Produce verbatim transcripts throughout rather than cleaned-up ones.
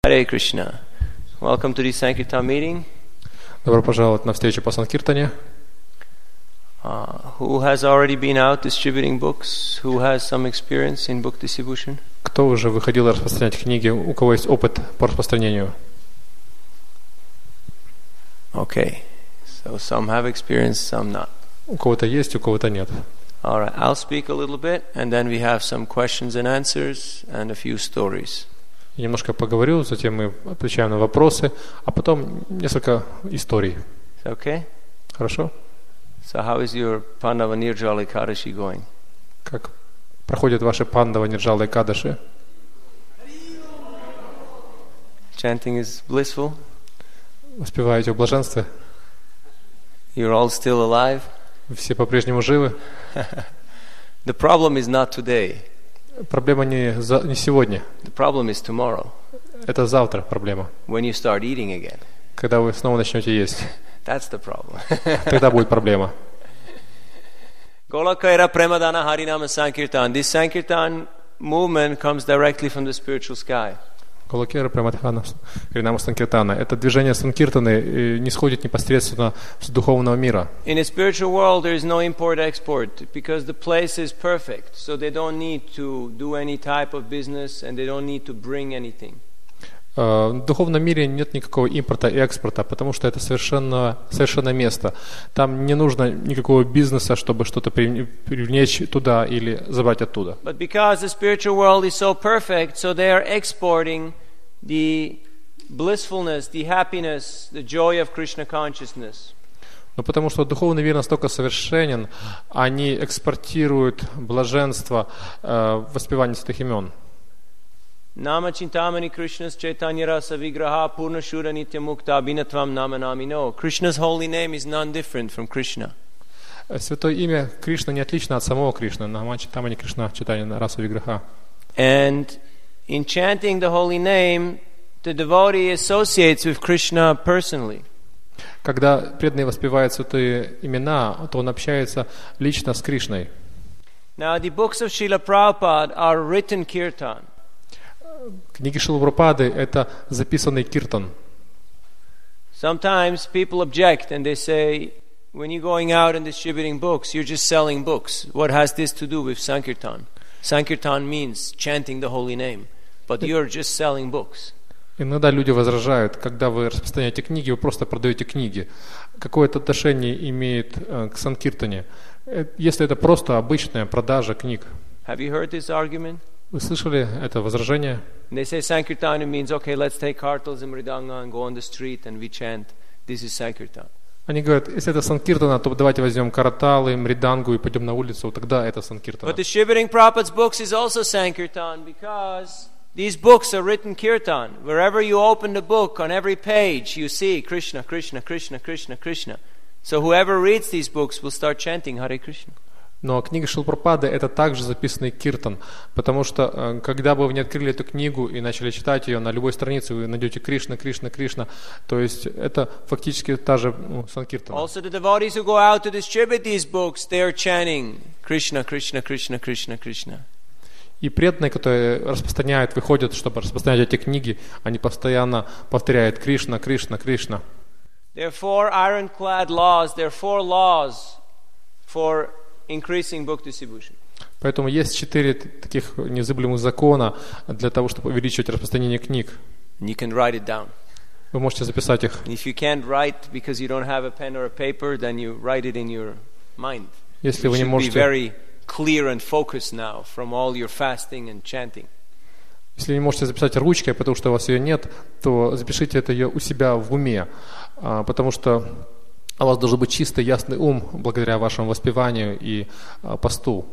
Hare Krishna. Welcome to the Sankirtan meeting. Добро пожаловать на встречу по Санкиртане. Uh, who has already been out distributing books? Who has some experience in book distribution? Кто уже выходил распространять книги? У кого есть опыт по распространению? Okay. So some have experience, some not. У кого-то есть, у кого-то нет. All right. I'll speak a little bit, and then we have some questions and answers and a few stories. Я немножко поговорю, затем мы отвечаем на вопросы, а потом несколько историй. Okay? Хорошо? So how is your Pandava Nirjala Ekadashi going? Как проходят ваши Пандава Нирджала Экадаши? Chanting is blissful? Успеваете в блаженстве? You're all still alive? Все по-прежнему живы? The problem is not today. Проблема не, за, не сегодня. The problem is tomorrow. Это завтра проблема. When you start eating again. Когда вы снова начнете есть. That's the problem. Тогда будет проблема. Golakaira Premadana Harinama Sankirtan. This Sankirtan movement comes directly from the spiritual sky. Голакера Прамадхана Харинама Санкиртана. Это движение Санкиртаны не сходит непосредственно с духовного мира. In a spiritual world there is no import-export because the place is perfect, so they don't need to do any type of business and they don't need to bring anything. В духовном мире нет никакого импорта и экспорта, потому что это совершенно, совершенно место. Там не нужно никакого бизнеса, чтобы что-то привлечь туда или забрать оттуда. But because the spiritual world is so perfect, so they are exporting the blissfulness, the happiness, the joy of Krishna consciousness. Но потому что духовный мир настолько совершенен, они экспортируют блаженство, воспевание святых имен. Nama Chintamani Krishna's Chaitanya Rasa Vigraha Purna Shura Nitya Mukta Abhinatvam Nama Namino. Krishna's holy name is none different from Krishna. Святое имя Кришна не отлично от самого Кришны. Нама Читамани Кришна Читания Раса Виграха. And in chanting the holy name, the devotee associates with Krishna personally. Когда преданный воспевает святые имена, то он общается лично с Кришной. Now the books of Srila Prabhupada are written kirtan. Книги Шрилы Прабхупады — это записанный киртан. Sometimes people object and they say, when you're going out and distributing books, you're just selling books. What has this to do with Sankirtan? Sankirtan means chanting the holy name, but you're just selling books. Иногда люди возражают, когда вы распространяете книги, вы просто продаете книги. Какое это отношение имеет э, к Санкиртане, если это просто обычная продажа книг? Have you heard this argument? Вы слышали это возражение? They say Sankirtan means, okay, let's take kartals and mridanga and go on the street and we chant. This is Sankirtan. Они говорят, если это Санкиртана, то давайте возьмем караталы, мридангу и пойдем на улицу, тогда это Санкиртана. But distributing Prabhupada's books is also Sankirtan because these books are written kirtan. Wherever you open the book, on every page, you see Krishna, Krishna, Krishna, Krishna, Krishna. So whoever reads these books will start chanting Hare Krishna. Но книга Шрилы Прабхупады — это также записанный киртан, потому что, когда бы вы не открыли эту книгу и начали читать ее, на любой странице вы найдете Кришна, Кришна, Кришна, то есть это фактически та же ну, Санкиртана. Also the devotees who go out to distribute these books, they are chanting Krishna, Krishna, Krishna, Krishna, Krishna. И преданные, которые распространяют, выходят, чтобы распространять эти книги, они постоянно повторяют Кришна, Кришна, Кришна. There are four ironclad laws, there are four laws for increasing book distribution. Поэтому есть четыре таких незыблемых закона для того, чтобы увеличивать распространение книг. You can write it down. Вы можете записать их. If you can't write because you don't have a pen or a paper, then you write it in your mind. Если вы не можете, можете, be very clear and focused now from all your fasting and chanting. Если не можете записать ручкой, потому что у вас ее нет, то запишите это ее у себя в уме, потому что у вас должен быть чистый, ясный ум благодаря вашему воспеванию и а, посту.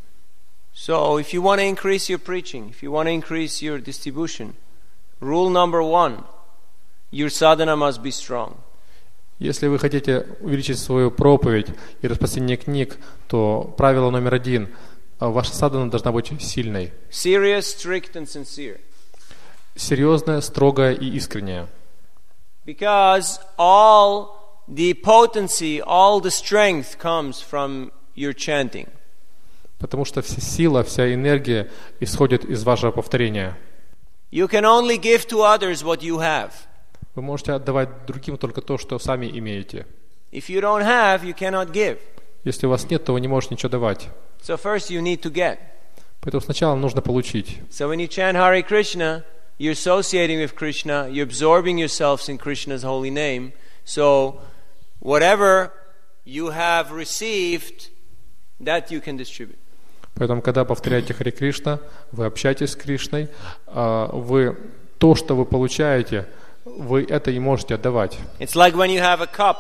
So, if you want to increase your preaching, if you want to increase your distribution, rule number one, your sadhana must be strong. Если вы хотите увеличить свою проповедь и распространение книг, то правило номер один: ваша садхана должна быть сильной. Serious, strict and sincere. Серьезная, строгая и искренняя. Because all the potency, all the strength comes from your chanting. Потому что вся сила, вся энергия исходит из вашего повторения. You can only give to others what you have. Вы можете отдавать другим только то, что сами имеете. If you don't have, you cannot give. Если у вас нет, то вы не можете ничего давать. So first you need to get. Поэтому сначала нужно получить. So when you chant Hare Krishna, you're associating with Krishna, you're absorbing yourselves in Krishna's holy name. So whatever you have received, that you can distribute. Поэтому, когда повторяете Харе Кришна, вы общаетесь с Кришной, вы то, что вы получаете, вы это и можете отдавать. It's like when you have a cup.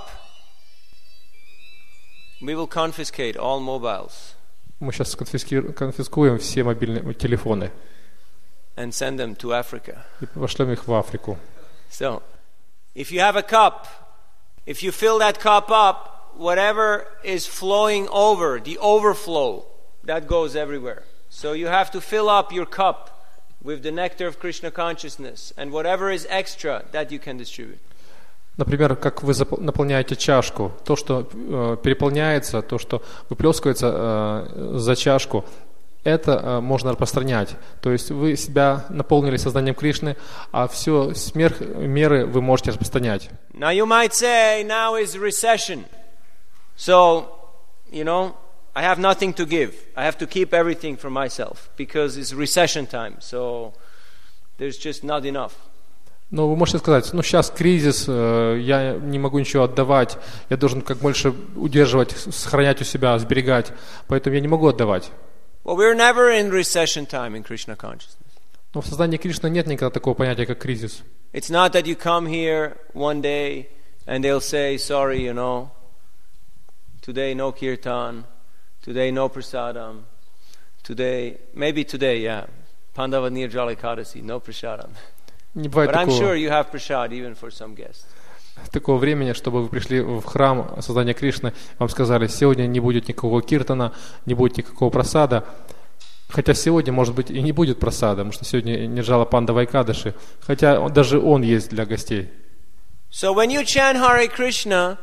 We will confiscate all mobiles. Мы сейчас конфиски- конфискуем все мобильные телефоны and send them to Africa. и пошлем их в Африку. So, if you have a cup, if you fill that cup up, whatever is flowing over, the overflow, that goes everywhere. So you have to fill up your cup with the nectar of Krishna consciousness, and whatever is extra, that you can distribute. Например, как вы запол- наполняете чашку, то, что э, переполняется, то, что выплескивается э, за чашку, это э, можно распространять. То есть вы себя наполнили сознанием Кришны, а все сверх меры вы можете распространять. Now you might say, now is recession. So, you know, I have nothing to give. I have to keep everything for myself because it's recession time. So there's just not enough. Но вы можете сказать, ну сейчас кризис, э, я не могу ничего отдавать, я должен как больше удерживать, сохранять у себя, сберегать, поэтому я не могу отдавать. Well, we're never in recession time in Krishna consciousness. Но в сознании Кришны нет никогда такого понятия, как кризис. It's not that you come here one day and they'll say, sorry, you know, today no kirtan, today no prasadam, today, maybe today, yeah, Pandava Nirjala Ekadasi, no prasadam. Не бывает But I'm такого, sure you have prasad even for some guests. такого времени, чтобы вы пришли в храм сознания Кришны, вам сказали, сегодня не будет никакого киртана, не будет никакого прасада. Хотя сегодня, может быть, и не будет прасада, потому что сегодня Нирджала Пандава Экадаши, хотя даже он есть для гостей. So when you chant Hare Krishna,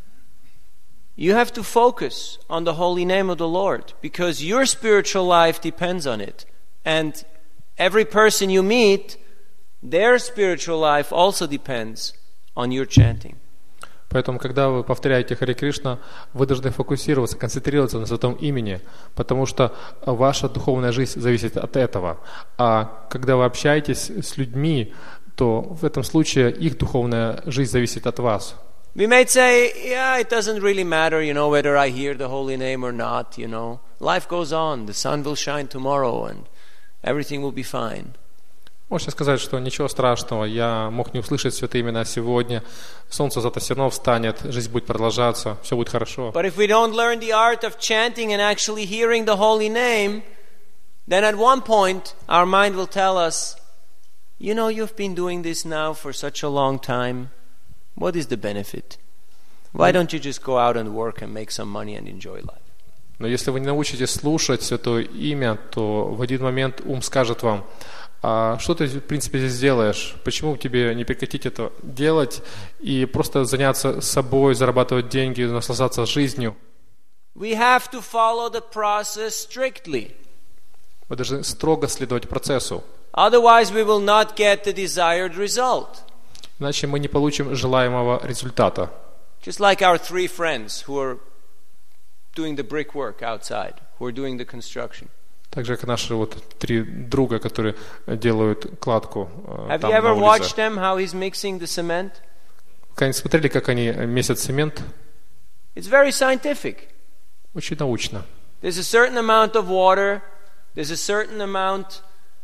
you have to focus on the holy name of the Lord because your spiritual life depends on it. And every person you meet, their spiritual life also depends on your chanting. Поэтому, когда вы повторяете Харе Кришна, вы должны фокусироваться, концентрироваться на святом имени, потому что ваша духовная жизнь зависит от этого. А когда вы общаетесь с людьми, то в этом случае их духовная жизнь зависит от вас. We may say, yeah, it doesn't really matter, you know, whether I hear the holy name or not, you know. Life goes on, the sun will shine tomorrow and everything will be fine. Можете сказать, что ничего страшного, я мог не услышать святые имена сегодня, солнце завтра все равно встанет, жизнь будет продолжаться, все будет хорошо. But if we don't learn the art of chanting and actually hearing the holy name, then at one point our mind will tell us, you know, you've been doing this now for such a long time. What is the benefit? Why don't you just go out and work and make some money and enjoy life? Но если вы не научитесь слушать святое имя, то в один момент ум скажет вам, а что ты, в принципе, здесь делаешь? Почему тебе не прекратить это делать и просто заняться собой, зарабатывать деньги, наслаждаться жизнью? We have to follow the process strictly. Вы должны строго следовать процессу. Otherwise we will not get the desired result. Иначе мы не получим желаемого результата. Just like our three friends who are doing the brickwork outside, who are doing the construction. Так же, как наши вот три друга, которые делают кладку Have там you ever на watched улице. them, how he's mixing the cement? Когда смотрели, как они месят цемент? It's very scientific. Очень научно. There's a certain amount of water, there's a certain amount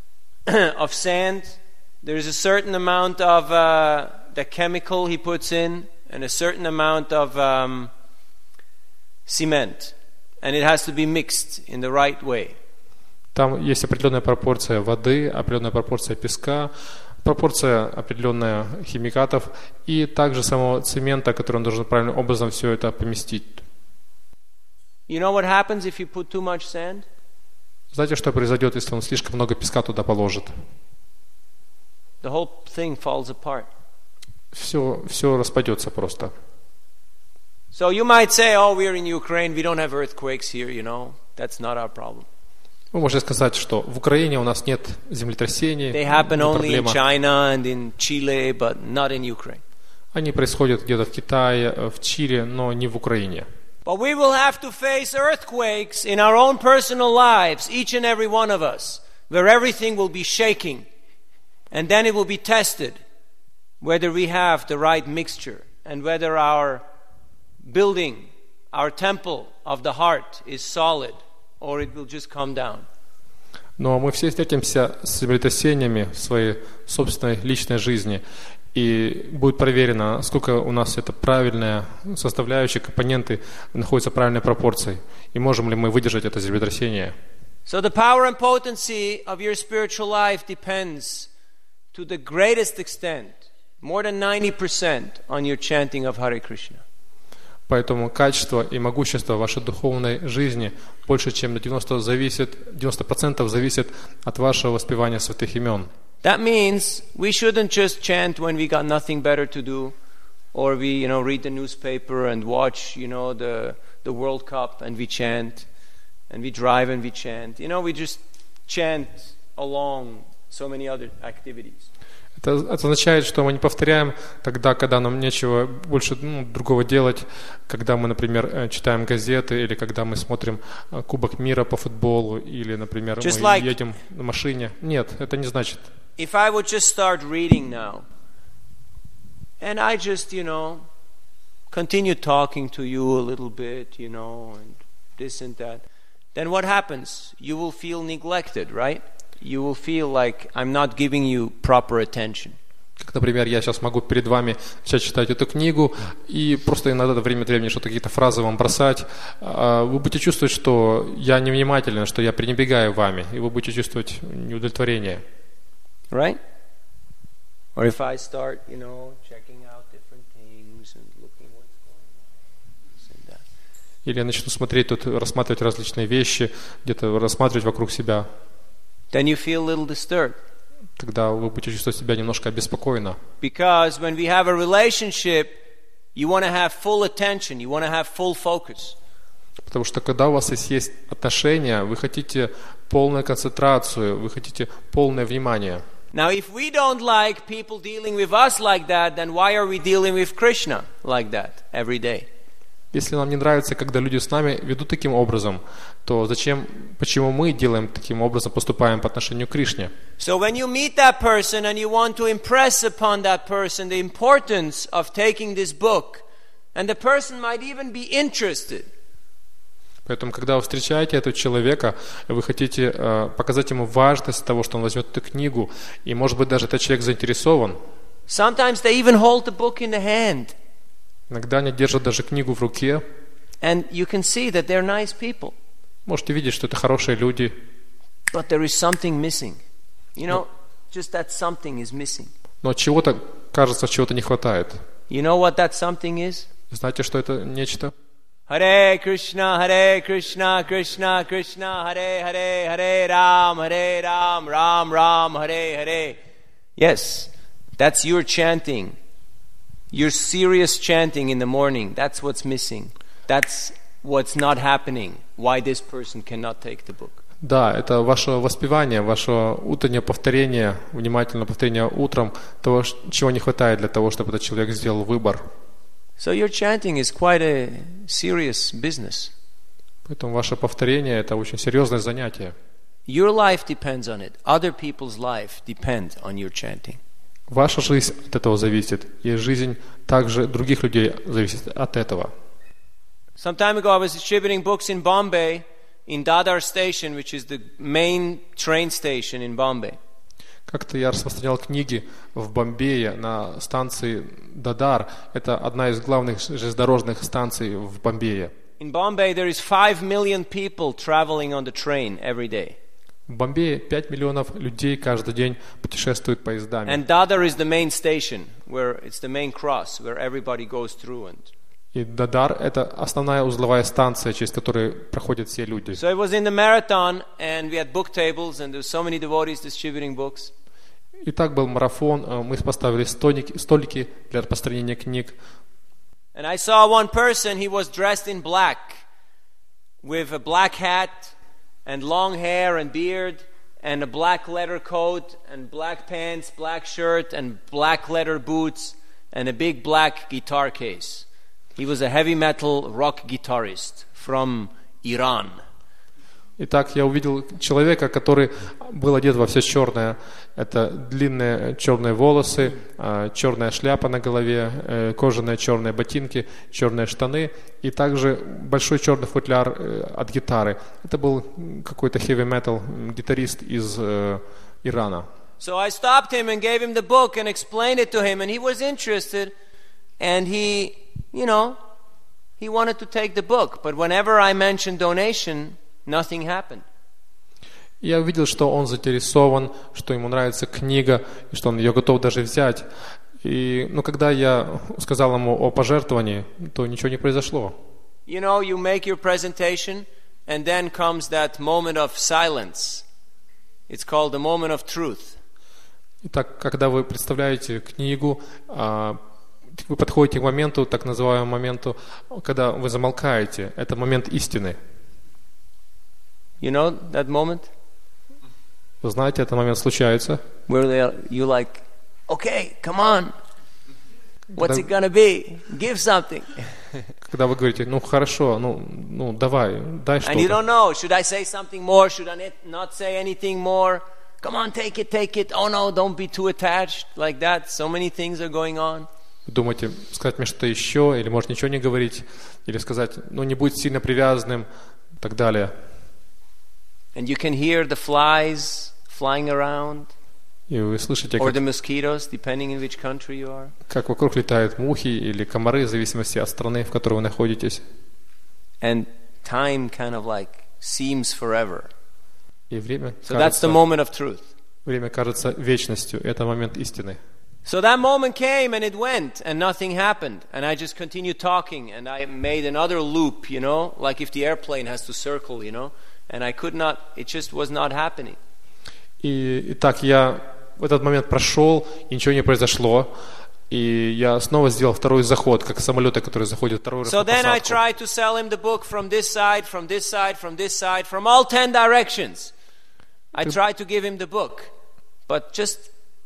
of sand, there's a certain amount of uh, the chemical he puts in, and a certain amount of um, cement. And it has to be mixed in the right way. Там есть определенная пропорция воды, определенная пропорция песка, пропорция определенная химикатов и также самого цемента, который он должен правильным образом все это поместить. You know what happens if you put too much sand? Знаете, что произойдет, если он слишком много песка туда положит? The whole thing falls apart. Все, все распадется просто. So you might say, oh, we're in Ukraine, we don't have earthquakes here, you know. That's not our problem. Вы можете сказать, что в Украине у нас нет землетрясений, They happen не only in проблема. China and in Chile, but not in Ukraine. Они происходят где-то в Китае, в Чили, но не в Украине. But we will have to face earthquakes in our own personal lives, each and every one of us, where everything will be shaking. And then it will be tested whether we have the right mixture and whether our building, our temple of the heart is solid or it will just come down. Но мы все встретимся с землетрясениями в своей собственной личной жизни. И будет проверено, сколько у нас это правильная составляющая, компоненты находятся в правильной пропорции. И можем ли мы выдержать это землетрясение. So the power and potency of your spiritual life depends to the greatest extent, more than ninety percent, on your chanting of Hare Krishna. Поэтому качество и могущество вашей духовной жизни больше, чем на девяносто процентов зависит, девяносто процентов зависит от вашего воспевания святых имен. That means we shouldn't just chant when we got nothing better to do, or we, you know, read the newspaper and watch, you know, the the World Cup and we chant, and we drive and we chant. You know, we just chant along so many other activities. Это, это означает, что мы не повторяем тогда, когда нам нечего больше ну, другого делать, когда мы, например, читаем газеты, или когда мы смотрим Кубок мира по футболу, или, например, Just мы like едем на машине. Нет, это не значит. If I would just start reading now, and I just, you know, continue talking to you a little bit, you know, and this and that, then what happens? You will feel neglected, right? You will feel like I'm not giving you proper attention. Как, например, я сейчас могу перед вами начать читать эту книгу и просто иногда время от времени что-то, какие-то фразы вам бросать. Вы будете чувствовать, что я невнимателен, что я пренебрегаю вами, и вы будете чувствовать неудовлетворение. Right? Or if I start, you know, checking out different things and looking what's going on, this and that. Или я начну смотреть тут, рассматривать различные вещи, где-то рассматривать вокруг себя. Then you feel a little disturbed. Тогда вы будете чувствовать себя немножко обеспокоенно. Because when we have a relationship, you want to have full attention, you want to have full focus. Потому что когда у вас есть отношения, вы хотите полную концентрацию, вы хотите полное внимание. Now, if we don't like people dealing with us like that, then why are we dealing with Krishna like that every day? Если нам не нравится, когда люди с нами ведут таким образом, то зачем, почему мы делаем таким образом, поступаем по отношению к Кришне? So when you meet that person and you want to impress upon that person the importance of taking this book, and the person might even be interested. Поэтому, когда вы встречаете этого человека, вы хотите э, показать ему важность того, что он возьмет эту книгу, и, может быть, даже этот человек заинтересован. Sometimes they even hold the book in the hand. Иногда они держат даже книгу в руке. And you can see that they're nice people. Можете видеть, что это хорошие люди. But there is something missing. You know, just that something is missing. Но чего-то, кажется, чего-то не хватает. You know what that something is? Знаете, что это нечто? Hare Krishna, Hare Krishna, Krishna Krishna, Hare Hare, Hare Ram, Hare Ram, Ram Ram, Hare Hare. Yes, that's your chanting. Your serious chanting in the morning. That's what's missing. That's what's not happening. Why this person cannot take the book. Да, это ваше воспевание, ваше утреннее повторение, внимательное повторение утром того, чего не хватает для того, чтобы этот человек сделал выбор. So your chanting is quite a serious business. Поэтому ваше повторение – это очень серьезное занятие. Your life depends on it. Other people's life depends on your chanting. Ваша жизнь от этого зависит, и жизнь также других людей зависит от этого. Some time ago I was distributing books in Bombay, in Dadar station, which is the main train station in Bombay. Как-то я распространял книги в Бомбее на станции Дадар. Это одна из главных железнодорожных станций в Бомбее. In Bombay there is five million people traveling on the train every day. В Бомбее пять миллионов людей каждый день путешествуют поездами. And Dadar is the main station, where it's the main cross, where everybody goes through. And И Дадар – это основная узловая станция, через которую проходят все люди. so I was in the marathon, and we had book tables, and there were so many devotees distributing books. И так был марафон, мы поставили столики, столики для распространения книг. And I saw one person, he was dressed in black, with a black hat and long hair and beard and a black leather coat and black pants, black shirt and black leather boots and a big black guitar case. He was a heavy metal rock guitarist from Iran. Итак, я увидел человека, который был одет во все черное. Это длинные черные волосы, черная шляпа на голове, кожаные черные ботинки, черные штаны и также большой черный футляр от гитары. Это был какой-то heavy metal гитарист из Ирана. So I stopped him and gave him the book and explained it to him, and he was interested, and he, you know, he wanted to take the book. But whenever I mentioned donation, nothing happened. Я увидел, что он заинтересован, что ему нравится книга, и что он ее готов даже взять. И, но когда я сказал ему о пожертвовании, то ничего не произошло. You know, you make your presentation, and then comes that moment of silence. It's called the moment of truth. Итак, когда вы представляете книгу, вы подходите к моменту, так называемому моменту, когда вы замолкаете. Это момент истины. You know that moment? Вы знаете, этот момент случается. Where you like, okay, come on. What's it gonna be? Give something. Когда вы говорите, ну хорошо, ну, ну давай, дай что-то. And you don't know, should I say something more? Should I not say anything more? Come on, take it, take it. Oh no, don't be too attached like that. So many things are going on. Вы думаете, сказать мне что-то еще, или может ничего не говорить, или сказать, ну не будь сильно привязанным, и так далее. And you can hear the flies flying around. И вы слышите, or как, the mosquitoes, depending in which country you are. Как вокруг летают мухи или комары, в зависимости от страны, в которой вы находитесь. And time kind of like seems forever. И время so that's the moment of truth. Время кажется вечностью. Это момент истины. So that moment came and it went and nothing happened. And I just continued talking and I made another loop, you know, like if the airplane has to circle, you know. And I could not, it just was not happening. И, и так я в этот момент прошел, и ничего не произошло. И я снова сделал второй заход, как самолеты, которые заходят второй раз so на посадку. So then I tried to sell him the book from this side, from this side, from this side, from all ten directions. I tried to give him the book, but just,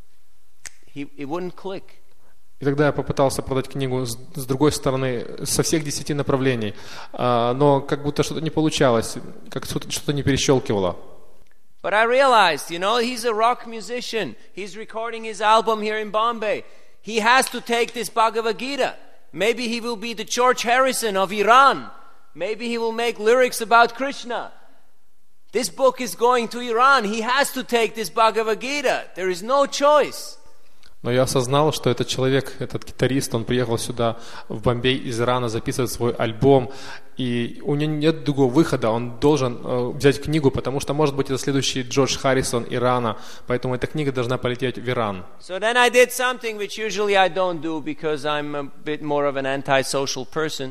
he, it wouldn't click. И тогда я попытался продать книгу с, с другой стороны, со всех десяти направлений, а, но как будто что-то не получалось, как что-то, что-то не перещелкивало. But I realized, you know, he's a rock musician. He's recording his album here in Bombay. He has to take this Bhagavad Gita. Maybe he will be the George Harrison of Iran. Maybe he will make lyrics about Krishna. This book is going to Iran. He has to take this Bhagavad Gita. There is no choice. Но я осознал, что этот человек, этот гитарист, он приехал сюда, в Бомбей из Ирана, записывать свой альбом, и у него нет другого выхода, он должен э, взять книгу, потому что, может быть, это следующий Джордж Харрисон Ирана, поэтому эта книга должна полететь в Иран. So then I did something which usually I don't do because I'm a bit more of an antisocial person.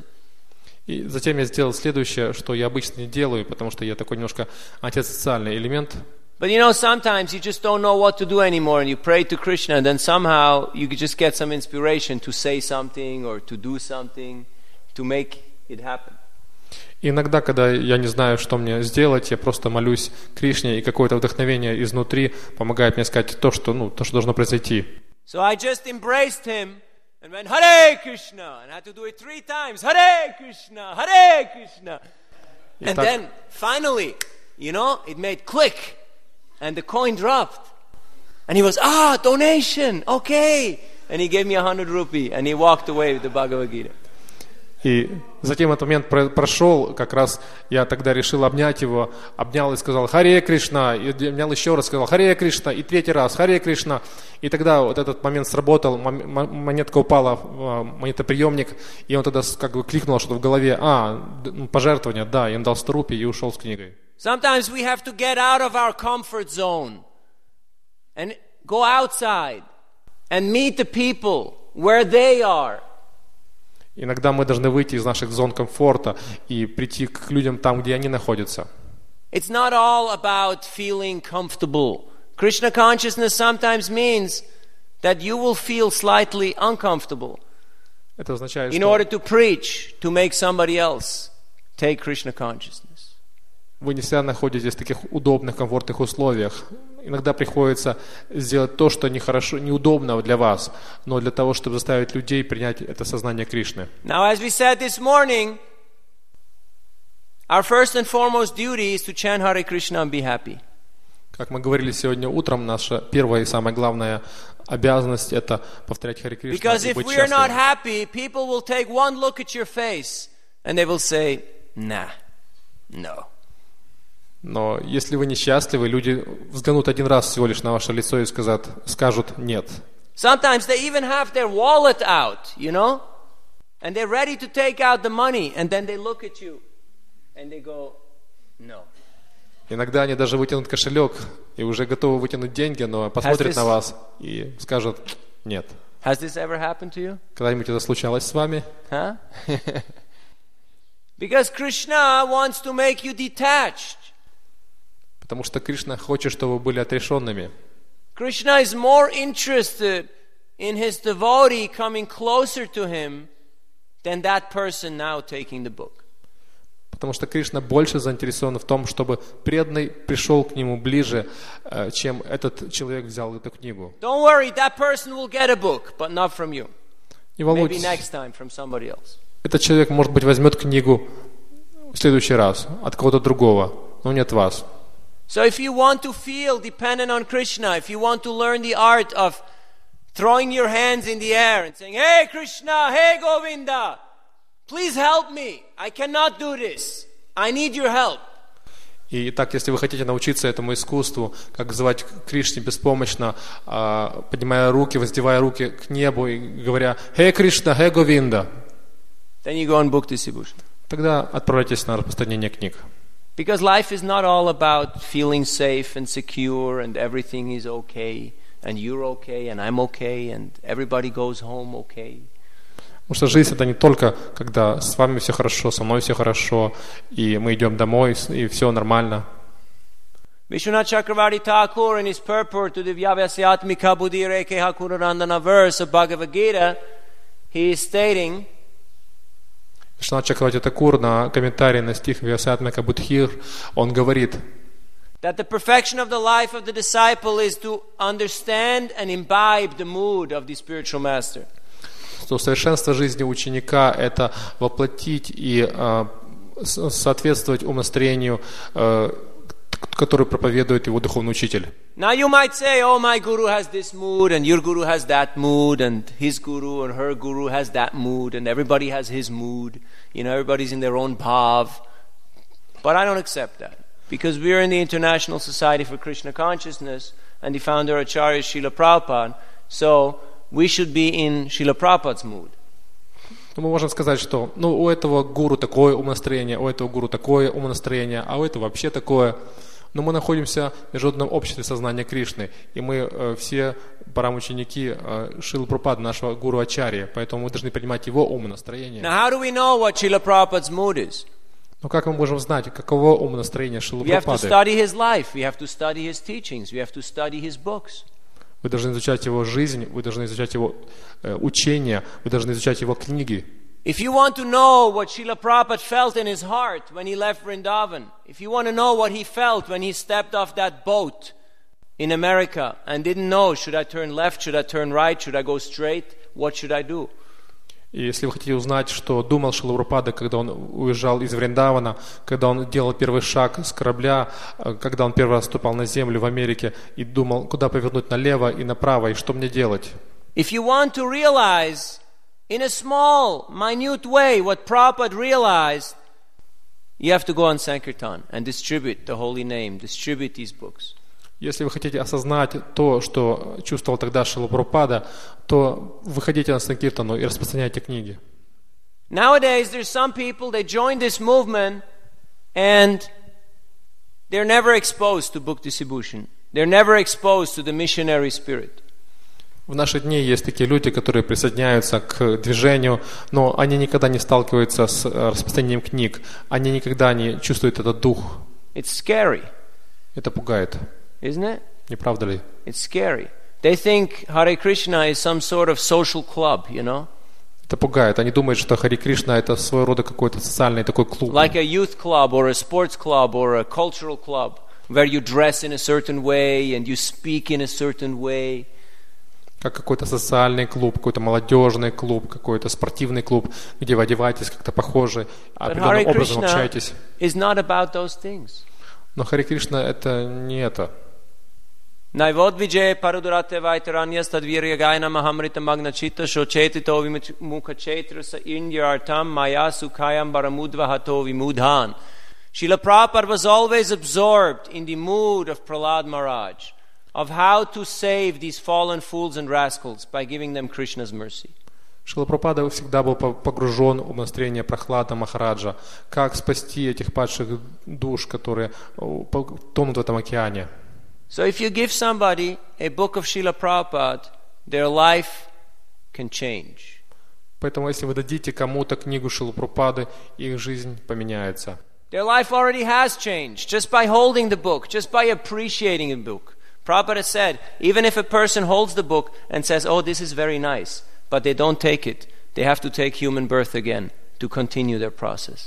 И затем я сделал следующее, что я обычно не делаю, потому что я такой немножко антисоциальный элемент. But you know, sometimes you just don't know what to do anymore and you pray to Krishna and then somehow you just get some inspiration to say something or to do something to make it happen. Иногда, когда я не знаю, что мне сделать, я просто молюсь Кришне, и какое-то вдохновение изнутри помогает мне сказать то, что, ну, то, что должно произойти. So I just embraced him and went, Hare Krishna, and I had to do it three times, Hare Krishna, Hare Krishna. And then finally, you know, it made click. And the coin dropped. And he was, ah, donation, okay. And he gave me a hundred rupee. And he walked away with the Bhagavad Gita. И затем этот момент прошел, как раз я тогда решил обнять его, обнял и сказал «Харе Кришна», и обнял еще раз, сказал «Харе Кришна», и третий раз «Харе Кришна». И тогда вот этот момент сработал, монетка упала в монетоприемник, и он тогда как бы кликнул что-то в голове, а, пожертвование, да, и он дал сто рупий и ушел с книгой. Sometimes we have to get out of our comfort zone and go outside and meet the people where they are. Иногда мы должны выйти из наших зон комфорта и прийти к людям там, где они находятся. It's not all about feeling comfortable. Krishna consciousness sometimes means that you will feel slightly uncomfortable Это означает, in что order to preach, to make somebody else take Krishna consciousness. вы не всегда находитесь в таких удобных, комфортных условиях. Иногда приходится сделать то, что нехорошо, неудобно для вас, но для того, чтобы заставить людей принять это сознание Кришны. Now, as we said this morning, our first and foremost duty is to chant Hare Krishna and be happy. Как мы говорили сегодня утром, наша первая и самая главная обязанность — это повторять Харе Кришна Because и if быть we are not счастливым. happy, people will take one look at your face and they will say, nah, no. Но если вы несчастливы, люди взглянут один раз всего лишь на ваше лицо и скажут, скажут «нет». Sometimes they even have their wallet out, you know, and they're ready to take out the money, and then they look at you and they go, no. Иногда они даже вытянут кошелек и уже готовы вытянуть деньги, но посмотрят this- на вас и скажут «нет». Has this ever happened to you? Когда-нибудь это случалось с вами? Huh? Because Krishna wants to make you detached. Потому что Кришна хочет, чтобы вы были отрешенными. Krishna is more interested in his devotee coming closer to him than that person now taking the book. Потому что Кришна больше заинтересован в том, чтобы преданный пришел к нему ближе, э, чем этот человек взял эту книгу. Don't worry, that person will get a book, but not from you. Не Maybe волнуйтесь, next time from somebody else. этот человек, может быть, возьмет книгу в следующий раз от кого-то другого, но не от вас. So if you want to feel dependent on Krishna, if you want to learn the art of throwing your hands in the air and saying, hey Krishna, hey Govinda, please help me. I cannot do this. I need your help. И так, если вы хотите научиться этому искусству, как звать к Кришне беспомощно, а, поднимая руки, воздевая руки к небу и говоря «Хей Кришна, хей Говинда», Then you go on book distribution. тогда отправляйтесь на распространение книг. Because life is not all about feeling safe and secure and everything is okay and you're okay and I'm okay and everybody goes home okay. Потому что жизнь — это не только, когда с вами все хорошо, со мной все хорошо, и мы идем домой, и все нормально. Vishwanath Chakravarti Thakur in his purport to the Vyavasyatmika Buddhi Reke Hakurarandana verse of Bhagavad Gita, he is stating Вишванат Чакраварти Такур на комментарии на стих Вьясатмика Будхир, он говорит, that the perfection of the life of the disciple is to understand and imbibe the mood of the spiritual master. что совершенство жизни ученика — это воплотить и э, соответствовать умонастроению, э, который проповедует его духовный учитель. Now you might say, oh, my guru has this mood, and your guru has that mood, and his guru and her guru has that mood, and everybody has his mood. You know, everybody's in their own bhav. But I don't accept that. Because we are in the International Society for Krishna Consciousness, and the founder Acharya is Srila Prabhupada, so we should be in Srila Prabhupada's mood. Ну, мы можем сказать, что ну, у этого гуру такое умонастроение, у этого гуру такое умонастроение, а у этого вообще такое. Но мы находимся в международном обществе сознания Кришны, и мы э, все парам-ученики э, Шрилы Прабхупады, нашего гуру Ачарьи, поэтому мы должны принимать его умонастроение. Now, how do we know what Srila Prabhupada's mood is? Но как мы можем знать, каково умонастроение Шрилы We have to Прабхупады? study his life, we have to study his teachings, we have to study his books. Вы должны изучать его жизнь, вы должны изучать его э, учения, вы должны изучать его книги. If you want to know what Srila Prabhupada felt in his heart when he left Vrindavan, if you want to know what he felt when he stepped off that boat in America and didn't know, should I turn left, should I turn right, should I go straight, what should I do? И если вы хотите узнать, что думал Шрила Прабхупада, когда он уезжал из Вриндавана, когда он делал первый шаг с корабля, когда он первый раз ступал на землю в Америке и думал, куда повернуть налево и направо, и что мне делать? If you want to realize in a small, minute way what Prabhupada realized, you have to go on Sankirtan and distribute the holy name, distribute these books. Если вы хотите осознать то, что чувствовал тогда Шрила Прабхупада, то выходите на Санкиртану и распространяйте книги. Nowadays, there's some people, they join this movement and they're never exposed to book distribution. They're never exposed to the missionary spirit. В наши дни есть такие люди, которые присоединяются к движению, но они никогда не сталкиваются с распространением книг. Они никогда не чувствуют этот дух. It's scary, Это пугает. isn't it? Не правда ли? It's scary. They think Hare Krishna is some sort of social club, you know? Это пугает. Они думают, что Хари Кришна это своего рода какой-то социальный такой клуб. Like a youth club or a sports club or a cultural club where you dress in a certain way and you speak in a certain way. Как какой-то социальный клуб, какой-то молодежный клуб, какой-то спортивный клуб, где вы одеваетесь как-то похоже, определенным образом общаетесь. Is not about those things. Но Хари Кришна это не это. Naivod vijay parudurate vaiteranyas tadvirya gaina mahamrita magnachita shochetito vimukhachetra sa inyartam maya sukhayam baramudva hato vimudhan. Srila Prabhupada was always absorbed in the mood of Prahlad Maharaj, of how to save these fallen fools and rascals by giving them Krishna's mercy. Шрила Прабхупада всегда был погружен в настроение Прахлада Махараджа, как спасти этих падших душ, которые тонут в этом океане. So if you give somebody a book of Srila Prabhupada, their life can change. Поэтому если вы дадите кому-то книгу Шрилы Прабхупады, их жизнь поменяется. Their life already has changed just by holding the book, just by appreciating the book. Prabhupada said, even if a person holds the book and says, oh, this is very nice, but they don't take it, they have to take human birth again to continue their process.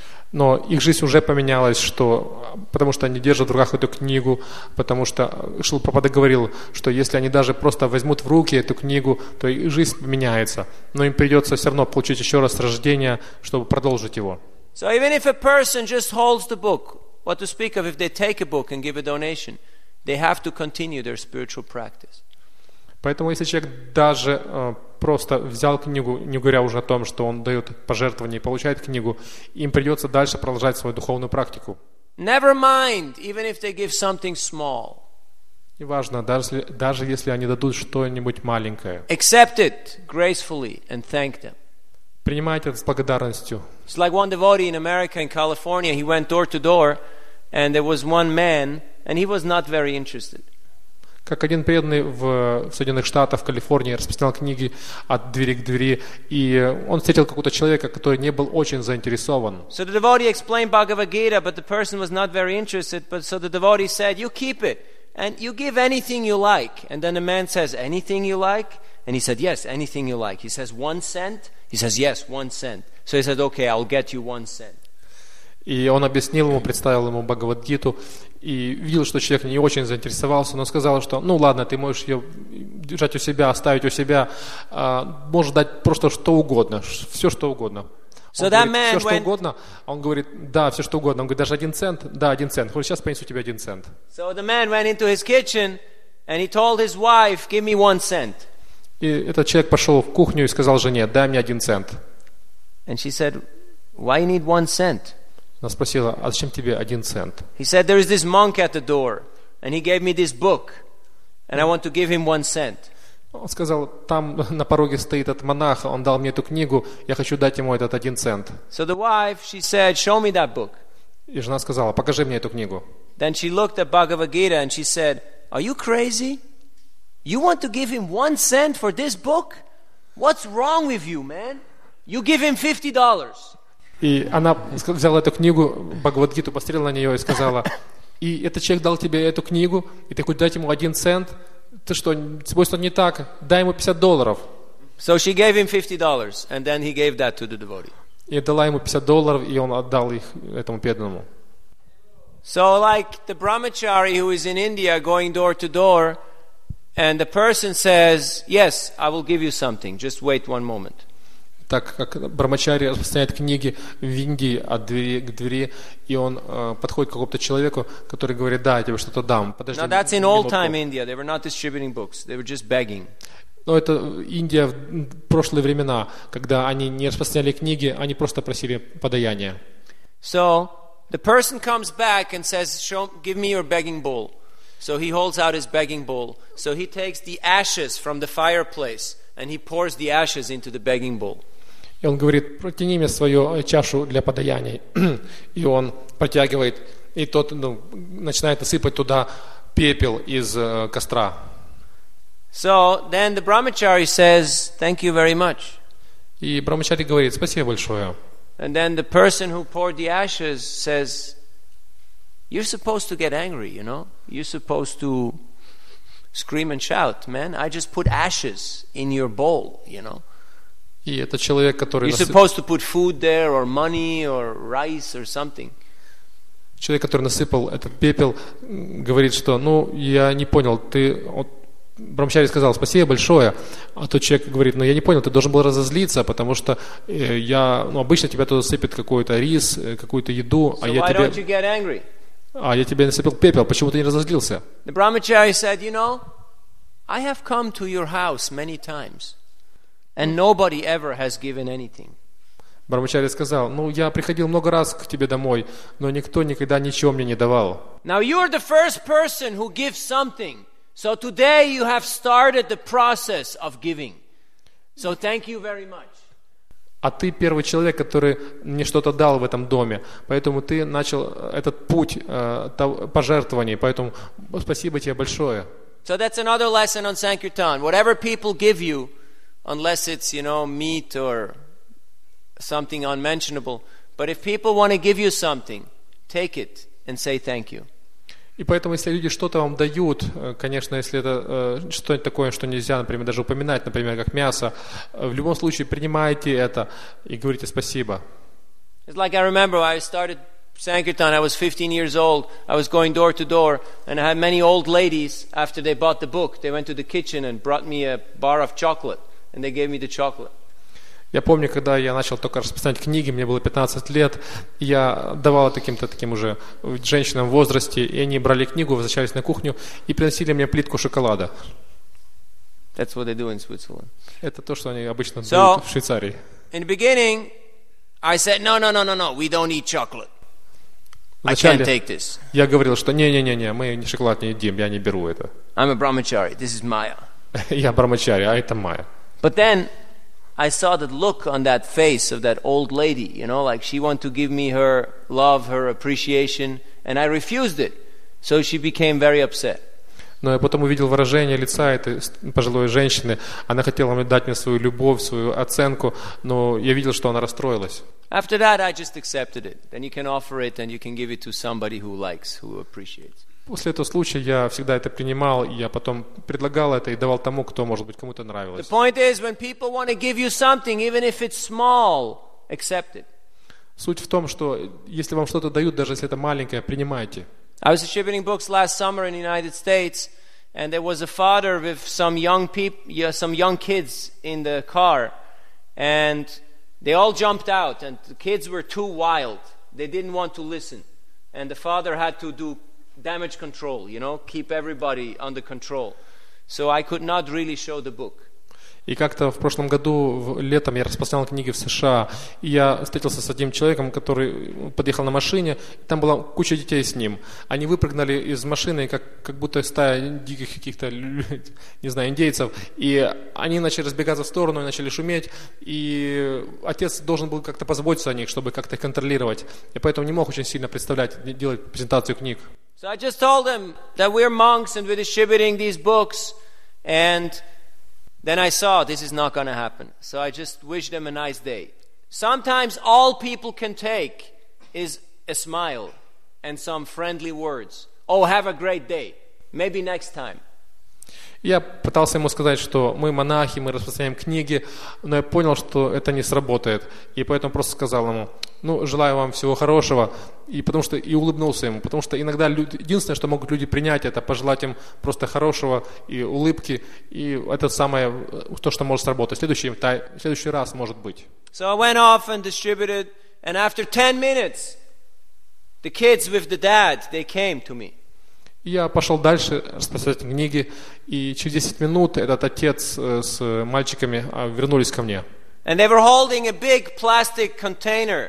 Но их жизнь уже поменялась, что, потому что они держат в руках эту книгу, потому что Шрила Прабхупада говорил, что если они даже просто возьмут в руки эту книгу, то их жизнь поменяется. Но им придется все равно получить еще раз рождение, чтобы продолжить его. So even if a person just holds the book, what to speak of if they take a book and give a donation, they have to continue their spiritual practice. Поэтому если человек даже э, просто взял книгу, не говоря уже о том, что он дает пожертвование и получает книгу, им придется дальше продолжать свою духовную практику. Never mind, even if they give something small. И важно, даже, даже если они дадут что-нибудь маленькое. Accept it gracefully and thank them. Принимайте это с благодарностью. It's like one devotee in America, in California, he went door to door, and there was one man, and he was not very interested. Как один преданный в Соединенных Штатах, в Калифорнии, распространял книги от двери к двери, и он встретил какого-то человека, который не был очень заинтересован. So the devotee explained Bhagavad Gita, but the person was not very interested. But so the devotee said, "You keep it, and you give anything you like." And then the man says, "Anything you like?" And he said, "Yes, anything you like." He says, "One cent?" He says, "Yes, one cent." So he said, "Okay, I'll get you one cent." И он объяснил ему, представил ему Бхагавад-гиту, и видел, что человек не очень заинтересовался, но сказал, что ну ладно, ты можешь ее держать у себя, оставить у себя, а, можешь дать просто что угодно, все что угодно. So он говорит, все went... что угодно, он говорит, да, все что угодно. Он говорит, даже один цент, да, один цент. Говорит, сейчас принесу тебе один цент. So the man went into his kitchen and he told his wife, "Give me one cent." И этот человек пошел в кухню и сказал жене, дай мне один цент. And she said, "Why you need one cent?" Она спросила, а зачем тебе один цент? He said, "There is this monk at the door, and he gave me this book, and I want to give him one cent." Он сказал, там на пороге стоит этот монах, он дал мне эту книгу, я хочу дать ему этот один цент. So the wife, she said, "Show me that book." И жена сказала, покажи мне эту книгу. Then she looked at Bhagavad Gita and she said, "Are you crazy? You want to give him one cent for this book? What's wrong with you, man? You give him fifty dollars." И она взяла эту книгу, Бхагавад-гиту, посмотрела на нее и сказала, и этот человек дал тебе эту книгу, и ты хочешь дать ему один цент? Ты что, тебе что не так? Дай ему пятьдесят долларов. So she gave him fifty dollars, and then he gave that to the devotee. И дала ему пятьдесят долларов, и он отдал их этому преданному. So like the brahmachari who is in India going door to door, and the person says, "Yes, I will give you something, just wait one moment." Так как Брамачари распространяет книги в Индии от двери к двери, и он э, подходит к какому-то человеку, который говорит, да, я тебе что-то дам. Подожди. Now that's in old time India. They were not distributing books. They were just begging. Но это Индия в прошлые времена, когда они не распространяли книги, они просто просили подаяния. So the person comes back and says, Show, "Give me your begging bowl." So he holds out his begging bowl. So he takes the ashes from the fireplace and he pours the ashes into the begging bowl. И он говорит, протяни мне свою чашу для подаяний. И он протягивает, и тот ну, начинает насыпать туда пепел из э, костра. So then the brahmachari says, "Thank you very much." И Брамачари говорит, спасибо большое. And then the person who poured the ashes says, "You're supposed to get angry, you know? You're supposed to scream and shout, man. I just put ashes in your bowl, you know?" И это человек, который... You're supposed to put food there, or money, or rice, or something. Человек, который насыпал этот пепел, говорит, что, ну, я не понял, ты... Вот, Брамачари сказал, спасибо большое, а тот человек говорит, ну, я не понял, ты должен был разозлиться, потому что э, я, ну, обычно тебя туда сыпет какой-то рис, какую-то еду, So а, я why тебе, don't you get angry? а я тебе насыпал пепел, почему ты не разозлился? The Brahmachari said, you know, I have come to your house many times, and nobody ever has given anything. Брамачари сказал, ну, я приходил много раз к тебе домой, но никто никогда ничего мне не давал. Now you're the first person who gives something. So today you have started the process of giving. So thank you very much. А ты первый человек, который мне что-то дал в этом доме, поэтому ты начал этот путь э, пожертвований, поэтому спасибо тебе большое. So that's another lesson on Sankirtan. Whatever people give you, unless it's, you know, meat or something unmentionable, but if people want to give you something, take it and say thank you. И поэтому, если люди что-то вам дают, конечно, если это э, что-нибудь такое, что нельзя, например, даже упоминать, например, как мясо, в любом случае принимайте это и говорите спасибо. It's like I remember I started Sankirtan, I was fifteen years old, I was going door to door, and I had many old ladies, after they bought the book, they went to the kitchen and brought me a bar of chocolate, and they gave me the chocolate. Я помню, когда я начал только распространять книги, мне было пятнадцать лет, я давал таким-то таким уже женщинам в возрасте, и они брали книгу, возвращались на кухню и приносили мне плитку шоколада. That's what they do in Switzerland. Это то, что они обычно So, дают в Швейцарии. In the beginning, I said, no, no, no, no, no, we don't eat chocolate. I can't Вначале take this. я говорил, что не-не-не, мы не шоколад не едим, я не беру это. I'm a brahmachari, this is Maya. Я брамачари, а это Майя. But then I saw the look on that face of that old lady, you know, like she wanted to give me her love, her appreciation, and I refused it. So she became very upset. Но я потом увидел выражение лица этой пожилой женщины. Она хотела мне дать мне свою любовь, свою оценку, но я видел, что она расстроилась. After that, I just accepted it. Then you can offer it and you can give it to somebody who likes, who appreciates. После этого случая я всегда это принимал, и я потом предлагал это и давал тому, кто, может быть, кому-то The нравилось. point is, when people want to give you something, even if it's small, accept it. Sуть в том, что если вам что-то дают, даже если это маленькое, принимайте. I was distributing books last summer in the United States, and there was a father with some young people, yeah, some young kids in the car, and they all jumped out, and the kids were too wild. They didn't want to listen, and the father had to do damage control, you know, keep everybody under control. So I could not really show the book. И как-то в прошлом году, в, летом, я распространял книги в США, и я встретился с одним человеком, который подъехал на машине, и там была куча детей с ним. Они выпрыгнули из машины, как, как будто стая диких каких-то, не знаю, индейцев, и они начали разбегаться в сторону, и начали шуметь, и отец должен был как-то позаботиться о них, чтобы как-то их контролировать, и поэтому не мог очень сильно представлять, делать презентацию книг. So I just told them that we're monks and we're distributing these books, and then I saw this is not going to happen. So I just wished them a nice day. Sometimes all people can take is a smile and some friendly words. Oh, have a great day. Maybe next time. Я пытался ему сказать, что мы монахи, мы распространяем книги, но я понял, что это не сработает. И поэтому просто сказал ему, ну, желаю вам всего хорошего, и, потому что, и улыбнулся ему. Потому что иногда люди, единственное, что могут люди принять, это пожелать им просто хорошего и улыбки, и это самое, то, что может сработать. Следующий, в следующий раз может быть. So I went off and distributed, and after ten minutes, the kids with the dad, they came to me. Я пошел дальше распространять книги, и через десять минут этот отец с мальчиками вернулись ко мне. And they were holding a big plastic container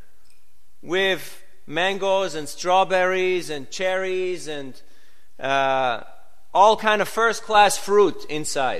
with mangoes and strawberries and cherries and uh, all kind of first-class fruit inside.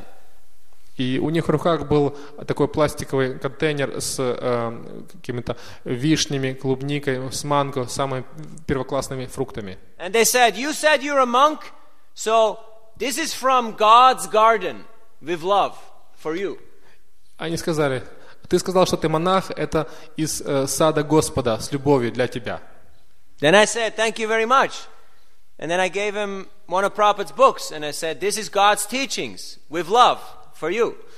И у них в руках был такой пластиковый контейнер с э, какими-то вишнями, клубникой, с манго, самыми первоклассными фруктами. And they said, "You said you're a monk, so this is from God's garden with love for you." Они сказали, ты сказал, что ты монах, это из э, сада Господа с любовью для тебя. Then I said, "Thank you very much." And then I gave him one of Prabhupada's books, and I said, "This is God's teachings with love for you."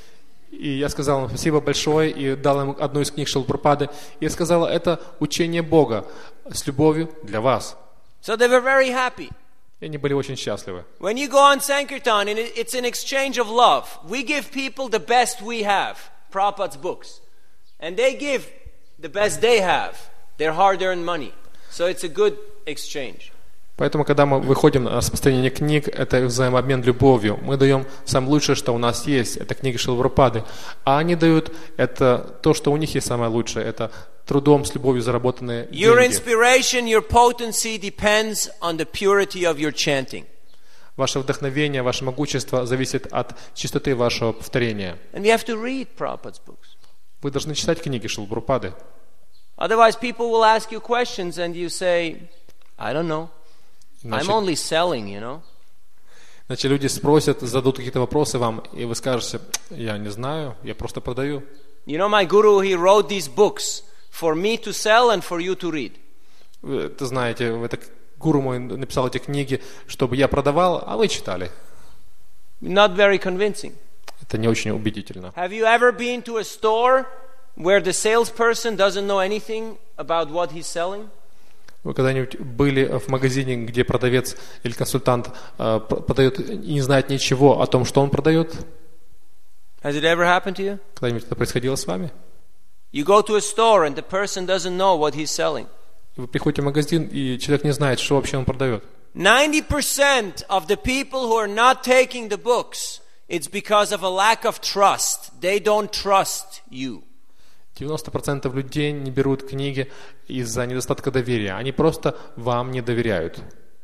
И я сказал им спасибо большое и дал им одну из книг Шрилы Прабхупады. И я сказал, это учение Бога с любовью для вас. So they were very happy. И они были очень счастливы. When you go on Sankirtan, and it's an exchange of love. We give people the best we have, Prabhupada's books. And they give the best they have, their hard-earned money. So it's a good exchange. Поэтому, когда мы выходим на распространение книг, это взаимообмен любовью. Мы даем самое лучшее, что у нас есть, это книги Шрилы Прабхупады. А они дают это то, что у них есть самое лучшее, это трудом с любовью заработанные деньги. Your inspiration, your potency depends on the purity of your chanting. Ваше вдохновение, ваше могущество зависит от чистоты вашего повторения. And we have to read Prabhupada's books. Вы должны читать книги Шрилы Прабхупады. Otherwise, people will ask you questions and you say, I don't know. I'm only selling, you know. Значит, люди спросят, зададут какие-то вопросы вам, и вы скажете, я не знаю, я просто продаю. You know, my guru, he wrote these books for me to sell and for you to read. Вы это знаете, это гуру мой написал эти книги, чтобы я продавал, а вы читали. Not very convincing. Это не очень убедительно. Have you ever been to a store where the salesperson doesn't know anything about what he's selling? Вы когда-нибудь были в магазине, где продавец или консультант э, продает и не знает ничего о том, что он продает? Has it ever happened to you? Когда-нибудь это происходило с вами? You go to a store and the person doesn't know what he's selling. Вы приходите в магазин, и человек не знает, что вообще он продает. ninety percent of the people who are not taking the books, it's because of a lack of trust. They don't trust you. девяносто процентов людей не берут книги из-за недостатка доверия. Они просто вам не доверяют.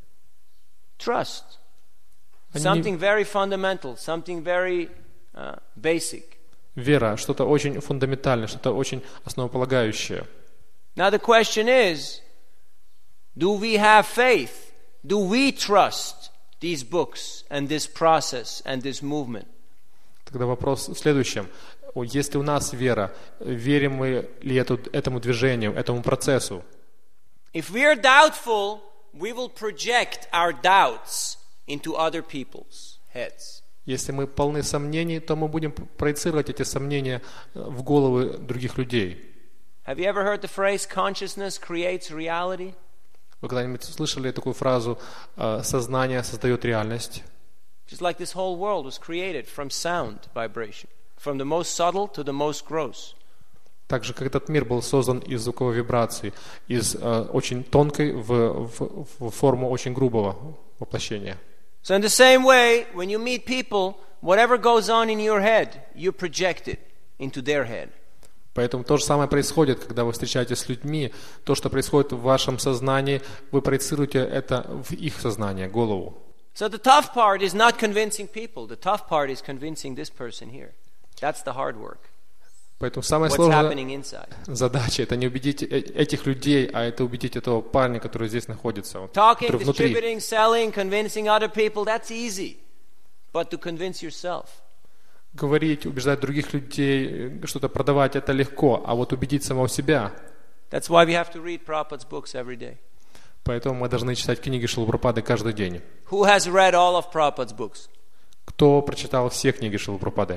Trust. Они... Something very fundamental, something very uh, basic. Вера, что-то очень фундаментальное, что-то очень основополагающее. Now the question is, do we have faith? Do we trust these books and this process and this movement? Тогда вопрос в следующем. Если у нас вера, верим мы ли эту, этому движению, этому процессу? If we are doubtful, we will project our doubts into other people's heads. Если мы полны сомнений, то мы будем проецировать эти сомнения в головы других людей. Have you ever heard the phrase consciousness creates reality? Вы когда-нибудь слышали такую фразу «сознание создает реальность»? Just like this whole world was created from sound vibration, from the most subtle to the most gross. Так же, как этот мир был создан из звуковой вибрации, из э, очень тонкой в, в, в форму очень грубого воплощения. So in the same way, when you meet people, whatever goes on in your head, you project it into their head. Поэтому то же самое происходит, когда вы встречаетесь с людьми. То, что происходит в вашем сознании, вы проецируете это в их сознание, голову. So the tough part is not convincing people. The tough part is convincing this person here. That's the hard work. Поэтому самая What's сложная happening inside. задача — это не убедить этих людей, а это убедить этого парня, который здесь находится, Talking, который внутри. distributing, selling, convincing other people, that's easy. But to convince yourself. Говорить, убеждать других людей, что-то продавать — это легко, а вот убедить самого себя. That's why we have to read Prabhupada's books every day. Поэтому мы должны читать книги Шрилы Прабхупады каждый день. Who has read all of Prabhupada's books? Кто прочитал все книги Шрилы Прабхупады?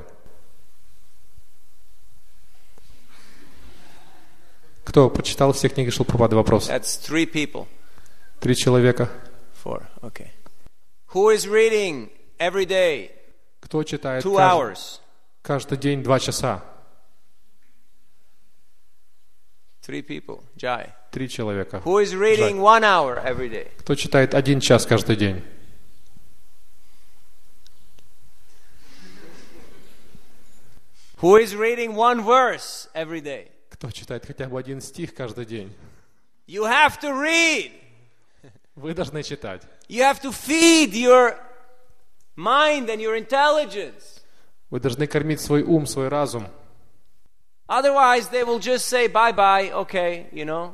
Кто прочитал все книги Шрилы Прабхупады? Вопрос. That's three people. Три человека. Four, okay. Who is reading every day? Кто читает Two каждый, hours. каждый день два часа? Three people. Jai. Три человека. Who is reading one hour every day? Кто читает один час каждый день? Who is reading one verse every day? Кто читает хотя бы один стих каждый день? You have to read. Вы должны читать. You have to feed your mind and your intelligence. Вы должны кормить свой ум, свой разум. Otherwise, they will just say bye-bye, okay, you know.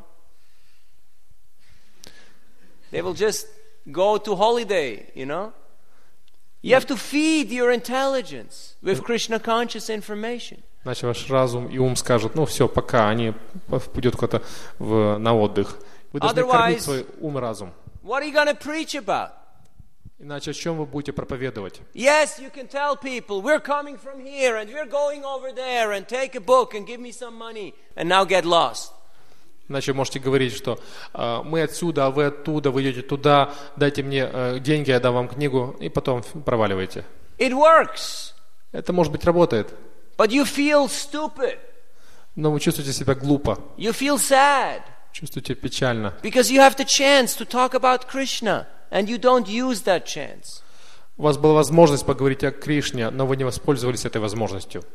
They will just go to holiday, you know. You have to feed your intelligence with Krishna conscious information. Значит, ваш разум и ум скажут, ну все, пока, они пойдут куда-то в, на отдых. Вы должны кормить свой ум и разум. What are you going to preach about? Иначе о чем вы будете проповедовать? Yes, you can tell people, we're coming from here and we're going over there and take a book and give me some money and now get lost. Иначе можете говорить, что э, мы отсюда, а вы оттуда, вы идете туда, дайте мне э, деньги, я дам вам книгу, и потом проваливаете. It works. Это, может быть, работает, But you feel stupid. но вы чувствуете себя глупо, You feel sad чувствуете печально. because you have the chance to talk about Krishna and you don't use that chance. У вас была возможность поговорить о Кришне, но вы не воспользовались этой возможностью.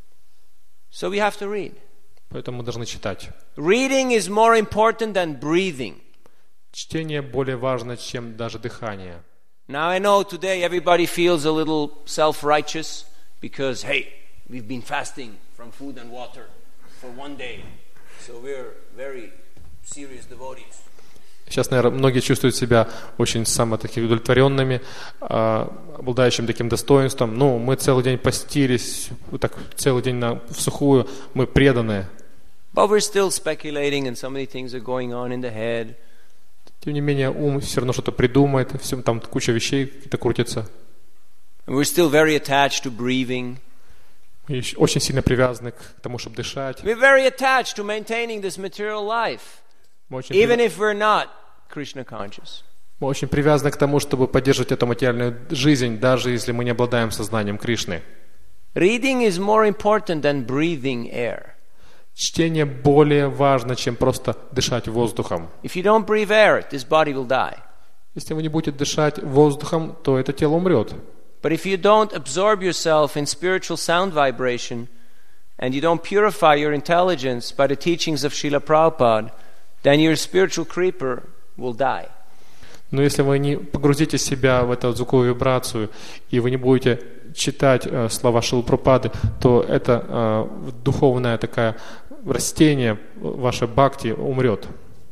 So we have to read. Поэтому мы должны читать. Reading is more important than breathing. Чтение более важно, чем даже дыхание. Now I know today everybody feels a little self-righteous because, hey, we've been fasting from food and water for one day. So we're very serious devotees. Сейчас, наверное, многие чувствуют себя очень самотакими удовлетворенными, обладающим таким достоинством. Ну, мы целый день постились, так целый день на, в сухую, мы преданные. But we're still speculating and so many things are going on in the head. Тем не менее, ум все равно что-то придумает, все, там куча вещей какие-то крутятся. And we're still very attached to breathing. Мы очень сильно привязаны к тому, чтобы дышать. We're very attached to maintaining this material life, Мы очень, even прив... if we're not Krishna conscious. мы очень привязаны к тому, чтобы поддерживать эту материальную жизнь, даже если мы не обладаем сознанием Кришны. Reading is more important than breathing air. Чтение более важно, чем просто дышать воздухом. If you don't breathe air, this body will die. Если вы не будете дышать воздухом, то это тело умрет. But if you don't absorb yourself in spiritual sound vibration, and you don't purify your intelligence by the teachings of Srila Prabhupada, then your spiritual creeper will die. Но если вы не погрузите себя в эту звуковую вибрацию, и вы не будете читать э, слова Шрилы Прабхупады, то это э, духовное такое растение, ваше бхакти, умрет.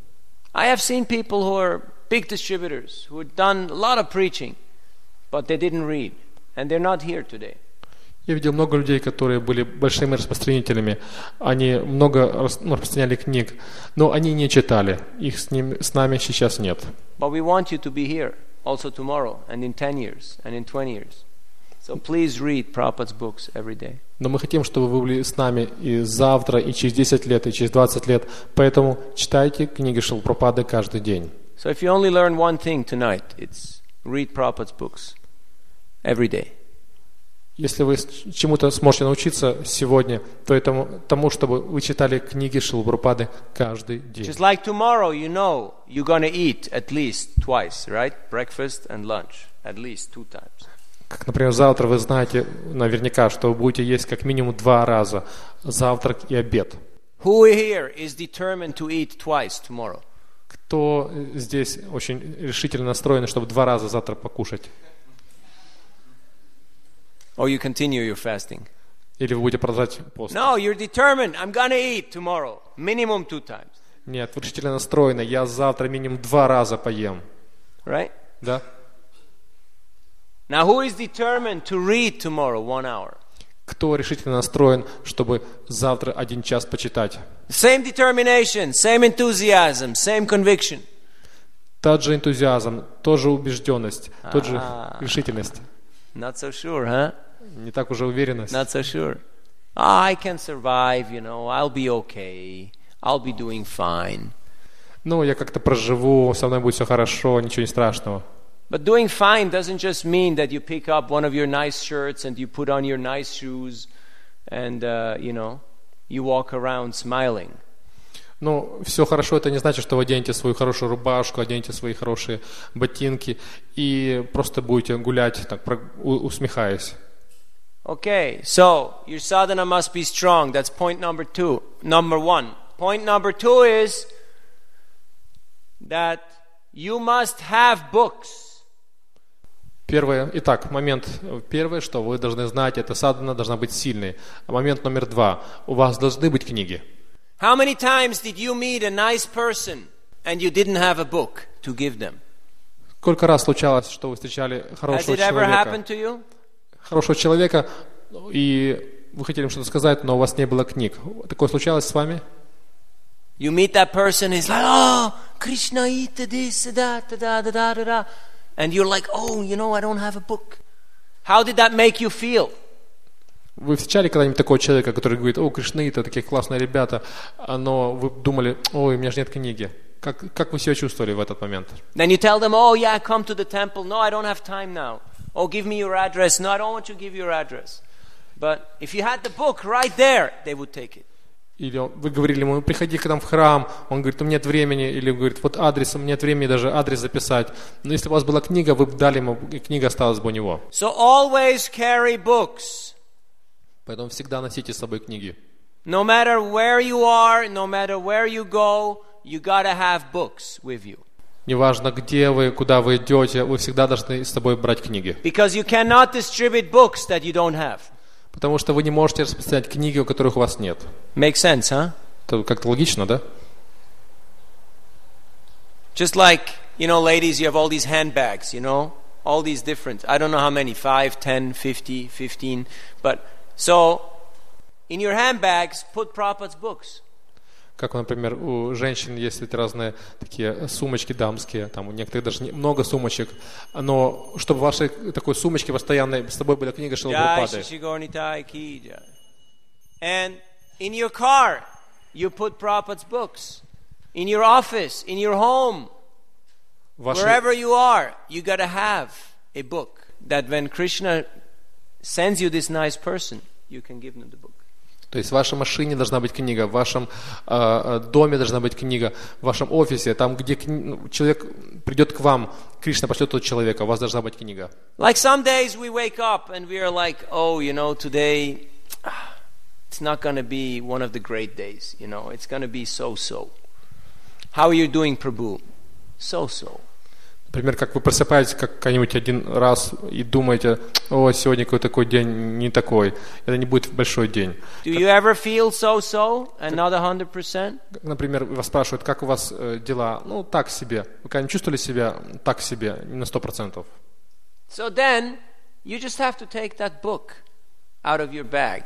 I have seen people who are big distributors, who have done a lot of preaching, but they didn't read, and they're not here today. Я видел много людей, которые были большими распространителями. Они много распространяли книг, но они не читали. Их с, ним, с нами сейчас нет. But we want you to be here also tomorrow, and in ten years, and in twenty years. So please read Prabhupada's books every day. Но мы хотим, чтобы вы были с нами и завтра, и через десять лет, и через двадцать лет. Поэтому читайте книги Шрилы Прабхупады каждый день. So if you only learn one thing tonight, it's read Prabhupada's books every day. Если вы чему-то сможете научиться сегодня, то это тому, чтобы вы читали книги Шрилы Прабхупады каждый день. Just like tomorrow, you know you're going to eat at least twice, right? Breakfast and lunch, at least two times. Как, например, завтра вы знаете наверняка, что вы будете есть как минимум два раза, завтрак и обед. Who here is determined to eat twice tomorrow? Кто здесь очень решительно настроен, чтобы два раза завтра покушать? Or you continue your fasting? Или вы будете продолжать пост? No, you're determined. I'm going to eat tomorrow, minimum two times. Нет, вы решительно настроены. Я завтра минимум два раза поем. Right? Да? Now, who is determined to read tomorrow one hour? Кто решительно настроен, чтобы завтра один час почитать? Same determination, same enthusiasm, same conviction. Тот же энтузиазм, тоже убежденность, тот же решительность. Not so sure, huh? Не так уже уверенность. Not so sure. Oh, I can survive, you know, I'll be okay. I'll be doing fine. Ну, я как-то проживу, со мной будет все хорошо, ничего не страшного. But doing fine doesn't just mean that you pick up one of your nice shirts and you put on your nice shoes and, uh, you know, you walk around smiling. Ну, все хорошо, это не значит, что вы оденете свою хорошую рубашку, оденете свои хорошие ботинки и просто будете гулять, так, усмехаясь. Okay, so your sadhana must be strong. That's point number two. Number one. Point number two is that you must have books. Первое, итак, момент первый, что вы должны знать, это садхана должна быть сильной. А момент номер два, у вас должны быть книги. How many times did you meet a nice person and you didn't have a book to give them? Сколько раз случалось, что вы встречали хорошего Has it ever happened человека, to you? хорошего человека, и вы хотели им что-то сказать, но у вас не было книг. Такое случалось с вами? You meet that person, he's like, oh, Krishna, eat this, da, da, da, da, da, da. and you're like, oh, you know, I don't have a book. How did that make you feel? Вы встречали когда-нибудь такого человека, который говорит: о, кришнаиты, такие классные ребята, но вы думали: ой, у меня же нет книги. Как, как вы себя чувствовали в этот момент? Then you tell them, oh yeah, come to the temple. No, I don't have time now. Oh, give me your address. No, I don't want you to give your address. But if you had the book right there, they would take it. Или вы говорили ему: приходи к нам в храм. Он говорит: у меня нет времени. Или говорит: вот адрес, у меня нет времени даже адрес записать. Но если у вас была книга, вы бы дали ему, и книга осталась бы у него. So always carry books. Поэтому всегда носите с собой книги. No matter where you are, no matter where you go, you gotta have books with you. Неважно, где вы, куда вы идете, вы всегда должны с собой брать книги. Because you cannot distribute books that you don't have. Потому что вы не можете распространять книги, у которых у вас нет. Makes sense, huh? Это как-то логично, да? Just like, you know, ladies, you have all these handbags, you know, all these different, I don't know how many, five, ten, fifty, fifteen, but so in your handbags put Prabhupada's books. Как, например, у женщин есть эти разные такие сумочки дамские, там у некоторых даже много сумочек, но чтобы в вашей такой сумочке постоянно с собой была книга Шрилы Прабхупады. And in your car you put Prabhupada's books. In your office, in your home, wherever you are, you got to have a book that when Krishna sends you this nice person, you can give them the book. То есть в вашей машине должна быть книга, в вашем э, доме должна быть книга, в вашем офисе, там, где кни... человек придет к вам, Кришна пошлет тот человека, у вас должна быть книга. Like some days we wake up and we are like, oh, you know, today it's not going to be one of the great days, you know, it's going to be so-so. How are you doing, Prabhu? So-so. Например, как вы просыпаетесь как-нибудь один раз и думаете: о, сегодня какой такой день не такой, это не будет большой день. Do you ever feel so-so and not one hundred percent? Например, вас спрашивают: как у вас э, дела? Ну, так себе. Вы когда-нибудь чувствовали себя так себе, не на сто процентов? So then, you just have to take that book out of your bag.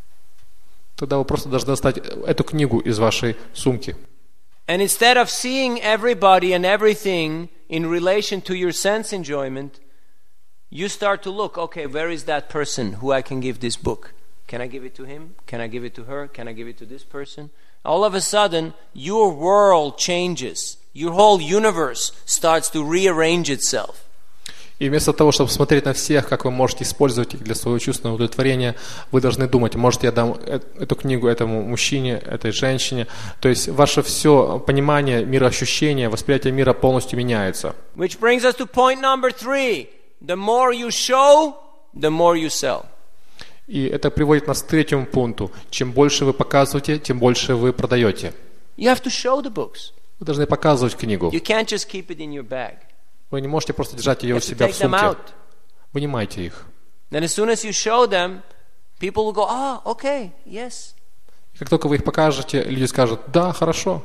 Тогда вы просто должны достать эту книгу из вашей сумки. And instead of seeing everybody and everything in relation to your sense enjoyment, you start to look, okay, where is that person who I can give this book? Can I give it to him? Can I give it to her? Can I give it to this person? All of a sudden, your world changes. Your whole universe starts to rearrange itself. И вместо того, чтобы смотреть на всех, как вы можете использовать их для своего чувственного удовлетворения, вы должны думать: может, я дам эту книгу этому мужчине, этой женщине. То есть ваше все понимание, мироощущение, восприятие мира полностью меняется. Which brings us to point number three. The more you show, the more you sell. И это приводит нас к третьему пункту. Чем больше вы показываете, тем больше вы продаете. You have to show the books. Вы должны показывать книгу. You can't just keep it in your bag. Вы не можете просто держать ее у себя в сумке. Вынимайте их. Then as soon as you show them, people will go, ah, okay, yes. И как только вы их покажете, люди скажут: да, хорошо.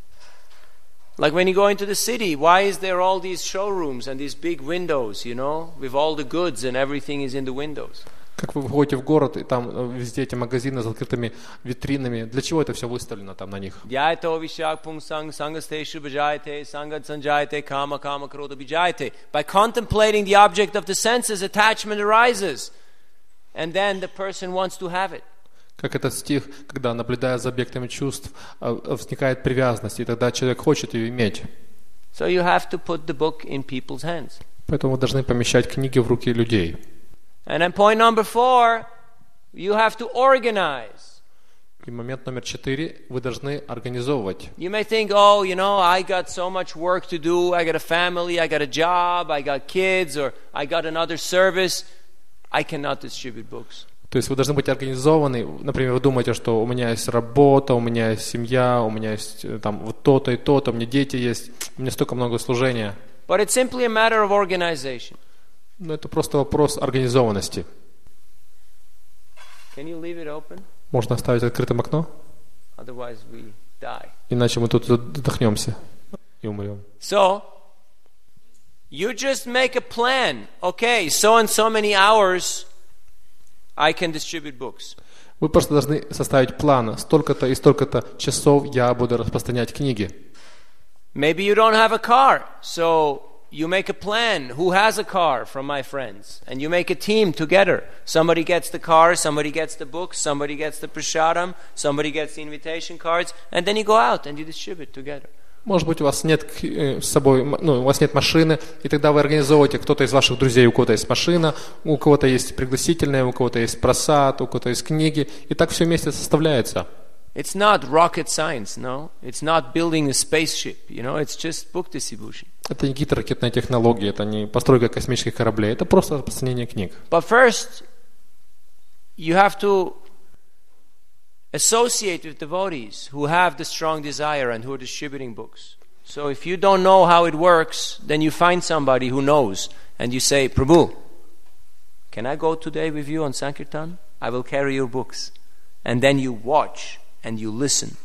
Like when you go into the city, why is there all these showrooms and these big windows, you know, with all the goods and everything is in the windows? Как вы выходите в город, и там везде эти магазины с открытыми витринами. Для чего это все выставлено там на них? By contemplating the object of the senses, attachment arises, and then the person wants to have it. Как этот стих, когда, наблюдая за объектами чувств, возникает привязанность, и тогда человек хочет ее иметь. So you have to put the book in people's hands. Поэтому вы должны помещать книги в руки людей. And then point number four, you have to organize. И момент номер четыре, вы должны организовывать. You may think, oh, you know, I got so much work to do. I got a family, I got a job, I got kids, or I got another service. I cannot distribute books. То есть вы должны быть организованы. Например, вы думаете, что у меня есть работа, у меня есть семья, у меня есть там вот то-то и то-то, у меня дети есть, у меня столько много служения. But it's simply a matter of organization. Но это просто вопрос организованности. Can you leave it open? Можно оставить открытым окно? Otherwise we die. Иначе мы тут задохнемся и умрем. So, you just make a plan. Okay, so and so many hours I can distribute books. Вы просто должны составить план. Столько-то и столько-то часов я буду распространять книги. Maybe you don't have a car, so you make a plan. Who has a car from my friends? And you make a team together. Somebody gets the car, somebody gets the books, somebody gets the prasadam, somebody gets the invitation cards, and then you go out and you distribute together. Может быть, у вас нет с собой, ну, у вас нет машины, и тогда вы организовываете, кто-то из ваших друзей, у кого-то есть машина, у кого-то есть пригласительная, у кого-то есть просад, у кого-то есть книги, и так все вместе составляется. It's not rocket science, no. It's not building a spaceship, you know. It's just book distribution. Это не какие-то ракетные технологии, это не постройка космических кораблей, это просто распространение книг. But first, you have to associate with devotees who have the strong desire and who are distributing books. So if you don't know how it works, then you find somebody who knows, and you say, Prabhu, can I go today with you on Sankirtan? I will carry your books. And then you watch. And you listen.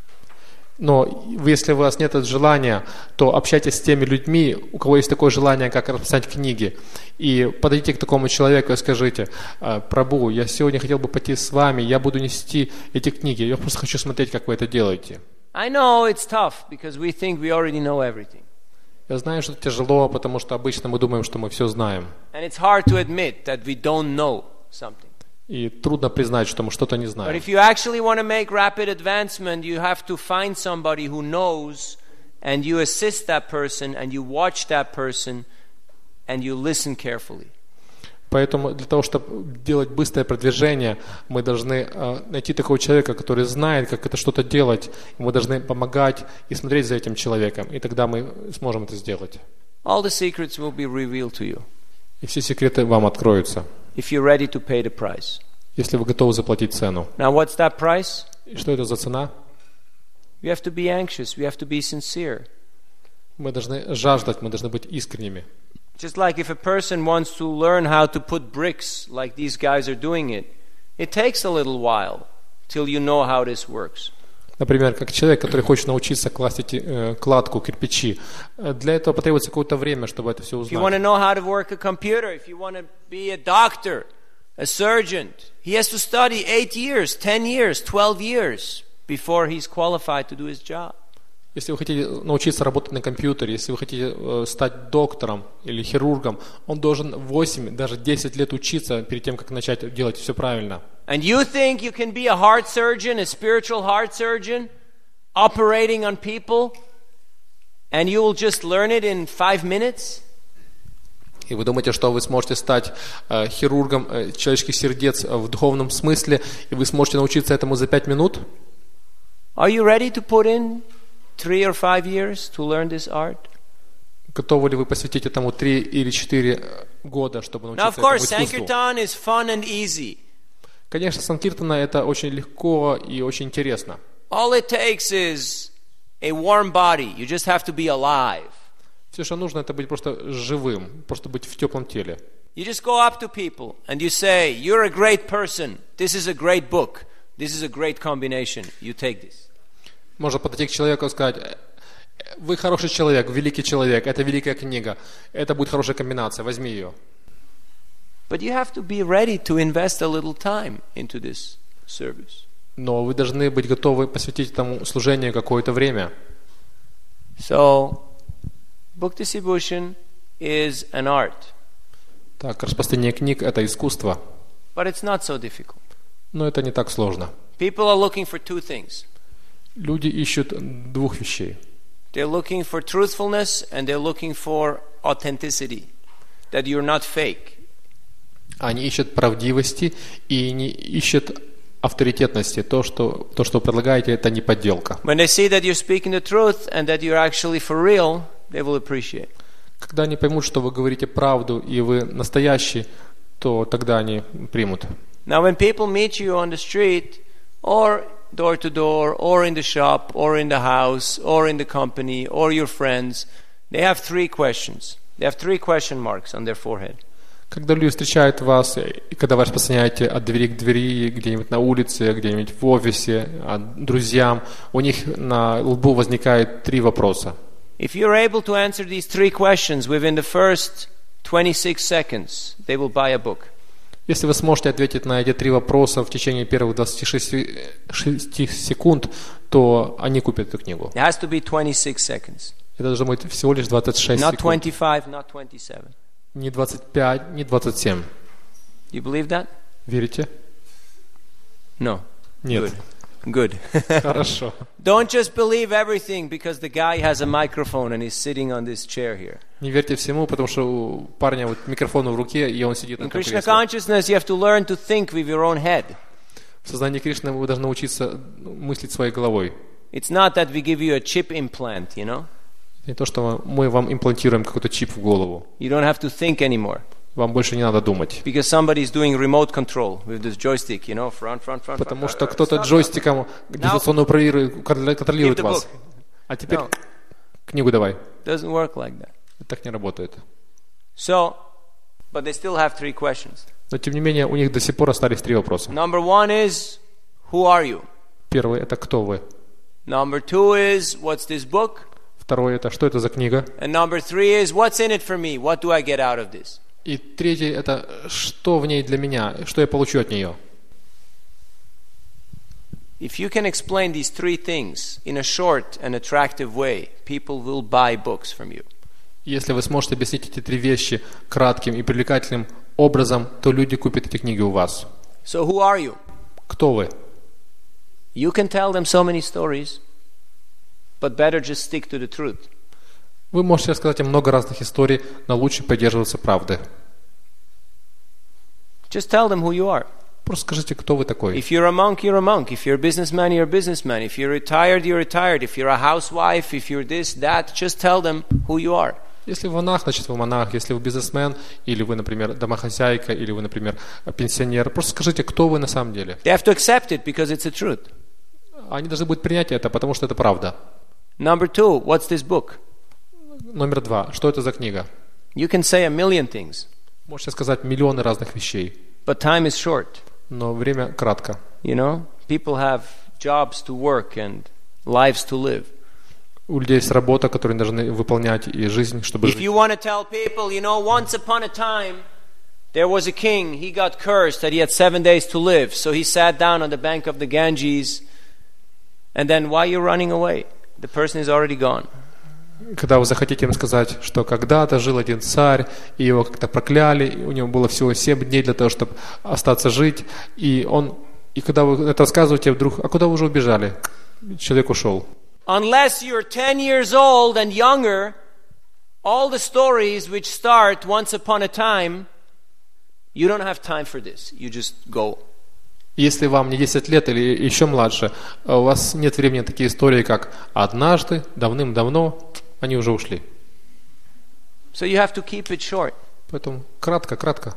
Но если у вас нет этого желания, то общайтесь с теми людьми, у кого есть такое желание, как распространять книги. И подойдите к такому человеку и скажите: Прабху, я сегодня хотел бы пойти с вами, я буду нести эти книги, я просто хочу смотреть, как вы это делаете. I know it's tough, because we think we already know everything. Я знаю, что это тяжело, потому что обычно мы думаем, что мы все знаем. And it's hard to admit that we don't know something. И трудно признать, что мы что-то не знаем. But if you actually want to make rapid advancement, you have to find somebody who knows, and you assist that person, and you watch that person, and you listen carefully. Поэтому для того, чтобы делать быстрое продвижение, мы должны э, найти такого человека, который знает, как это что-то делать. И мы должны помогать и смотреть за этим человеком, и тогда мы сможем это сделать. All the secrets will be revealed to you. И все секреты вам откроются. If you're ready to pay the price. Если вы готовы заплатить цену. Now, what's that price? И что это за цена? We have to be anxious. We have to be sincere. Мы должны жаждать, мы должны быть искренними. Just like if a person wants to learn how to put bricks, like these guys are doing it, it takes a little while till you know how this works. Например, как человек, который хочет научиться класть эти, э, кладку, кирпичи. Для этого потребуется какое-то время, чтобы это все узнать. If you want to know how to work a computer, if you want to be a doctor, a surgeon, he has to study eight years, ten years, twelve years before he's qualified to do his job. Если вы хотите научиться работать на компьютере, если вы хотите э, стать доктором или хирургом, он должен восемь, даже десять лет учиться перед тем, как начать делать все правильно. And you think you can be a heart surgeon, a spiritual heart surgeon, operating on people, and you will just learn it in five minutes? И вы думаете, что вы сможете стать э, хирургом э, человеческих сердец в духовном смысле, и вы сможете научиться этому за пять минут? Are you ready to put in three or five years to learn this art? Готовы ли вы посвятить этому три или четыре года, чтобы научиться Now, of course, этому искусству? Sankirtan is fun and easy. Конечно, Санкиртана это очень легко и очень интересно. All it takes is a warm body. You just have to be alive. Все, что нужно, это быть просто живым, просто быть в теплом теле. You just go up to people and you say, you're a great person. This is a great book. This is a great combination. You take this. Можно подойти к человеку и сказать: вы хороший человек, великий человек, это великая книга, это будет хорошая комбинация, возьми ее. But you have to be ready to invest a little time into this service. Но вы должны быть готовы посвятить этому служению какое-то время. So, book distribution is an art. Так, распространение книг – это искусство. But it's not so difficult. Но это не так сложно. People are looking for two things. Люди ищут двух вещей. They're looking for truthfulness and they're looking for authenticity. That you're not fake. Они ищут правдивости и не ищут авторитетности. То, что, то, что вы предлагаете, это не подделка. When they see that you're speaking the truth and that you're actually for real, they will appreciate. Когда они поймут, что вы говорите правду и вы настоящий, то тогда они примут. Now, when people meet you on the street, or door to door, or in the shop, or in the house, or in the company, or your friends, they have three questions. They have three question marks on their forehead. Когда люди встречают вас, и когда вы распространяете от двери к двери, где-нибудь на улице, где-нибудь в офисе, друзьям, у них на лбу возникает три вопроса. If you're able to answer these three questions within the first twenty-six seconds, they will buy a book. Если вы сможете ответить на эти три вопроса в течение первых двадцати шести секунд, то они купят эту книгу. It has to be twenty-six seconds. Это должно быть всего лишь двадцать шесть Not секунд. twenty-five, not twenty-seven. Не двадцать пять, не двадцать семь. You believe that? Верите? No. Нет. Good. Good. Хорошо. Don't just believe everything because the guy has a microphone and he's sitting on this chair here. Не верьте всему, потому что у парня вот микрофон в руке, и он сидит на In этом Krishna кресле. consciousness, you have to learn to think with your own head. В сознании Кришны вы должны учиться мыслить своей головой. It's not that we give you a chip implant, you know? Не то, что мы вам имплантируем какой-то чип в голову. You don't have to think anymore. Вам больше не надо думать. Because somebody is doing remote control with this joystick, you know, front, front, front. Потому front. что кто-то джойстиком дистанционно контролирует вас. А теперь No. книгу давай. Doesn't work like that. Так не работает. So, but they still have three questions. Но тем не менее, у них до сих пор остались три вопроса. Number one is, who are you? Первый – это кто вы? Number two is, what's this book? Второй – это что это за книга? And number three is, what's in it for me? What do I get out of this? И третий – это что в ней для меня, что я получу от нее. If you can explain these three things in a short and attractive way, people will buy books from you. Если вы сможете объяснить эти три вещи кратким и привлекательным образом, то люди купят эти книги у вас. So who are you? Кто вы? You can tell them so many stories, but better just stick to the truth. Вы можете рассказать им много разных историй, но лучше придерживаться правды. Just tell them who you are. Просто скажите, кто вы такой. If you're a monk, you're a monk. If you're a businessman, you're a businessman. If you're retired, you're retired. If you're a housewife, if you're this, that, just tell them who you are. Если вы монах, значит вы монах. Если вы бизнесмен, или вы, например, домохозяйка, или вы, например, пенсионер, просто скажите, кто вы на самом деле. They have to accept it because it's the truth. Они должны будут принять это, потому что это правда. Number two, what's this book? Номер два. Что это за книга? You can say a million things, Можете сказать миллионы разных вещей, but time is short. но время кратко. You know, people have jobs to work and lives to live. У людей есть работа, которую они должны выполнять, и жизнь, чтобы If жить. you want to tell people, you know, once upon a time, there was a king, he got cursed that he had seven days to live, so he sat down on the bank of the Ganges, and then why are you running away? The person is already gone. Когда вы захотите им сказать, что когда-то жил один царь, и его как-то прокляли, и у него было всего семь дней для того, чтобы остаться жить, и он, и когда вы это рассказываете, вдруг, а куда вы уже убежали? Человек ушел. Unless you're ten years old and younger, all the stories which start once upon a time, you don't have time for this. You just go. Если вам не десять лет или еще младше, у вас нет времени на такие истории, как «однажды, давным-давно», они уже ушли. So you have to keep it short. Поэтому кратко, кратко.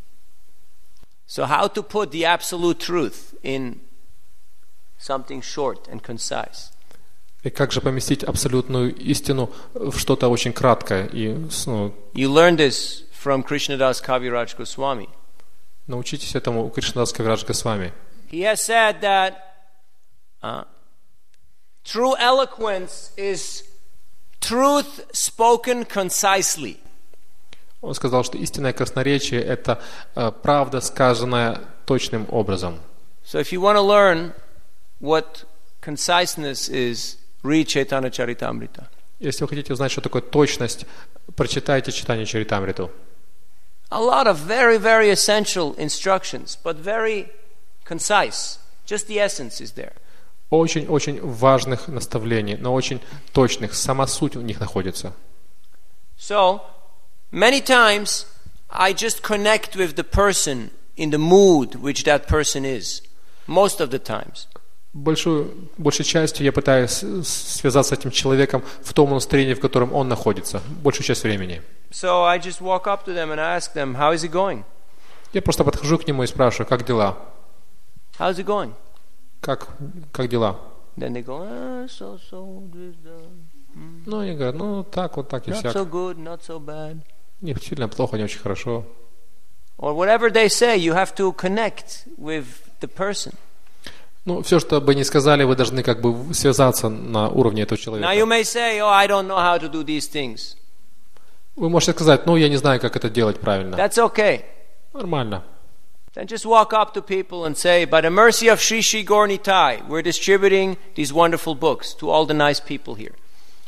So how to put the absolute truth in something short and concise? И как же поместить абсолютную истину в что-то очень краткое? И ну, You learn this from Krishnadas Kaviraj Goswami. научитесь этому у Кришнадас Кавирадж Госвами. He has said that uh, true eloquence is truth spoken concisely. Он сказал, что истинное красноречие – это э, правда, сказанная точным образом. So if you want to learn what conciseness is, read Chaitanya Charitamrita. Если вы хотите узнать, что такое точность, прочитайте читание Чаритамриту. A lot of very, very essential instructions, but very concise. Just the essence is there. Очень-очень важных наставлений, но очень точных. Сама суть в них находится. So, many times I just connect with the person in the mood which that person is. Most of the times. Большую, большей частью я пытаюсь связаться с этим человеком в том настроении, в котором он находится, большую часть времени. So I just walk up to them and ask them, how is it going? Я просто подхожу к нему и спрашиваю, как дела? How's it going? Как, как дела? Then they go, ah, so, so, this, that. Ну, они говорят, ну, так, вот так и Not всяк. so good, not so bad. Не сильно плохо, не очень хорошо. Or whatever they say, you have to connect with the person. Ну, все, что бы ни сказали, вы должны как бы связаться на уровне этого Now человека. you may say, oh, I don't know how to do these things. Вы можете сказать, ну, я не знаю, как это делать правильно. That's okay. Нормально. Then just walk up to people and say, by the mercy of Shri Shri Gaur Nitai, we're distributing these wonderful books to all the nice people here.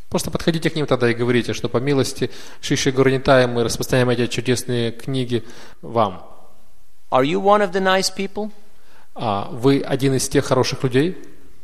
Просто подходите к ним тогда и говорите, что по милости Шиши Гурнитай мы распространяем эти чудесные книги вам. Are you one of the nice people? А вы один из тех хороших людей?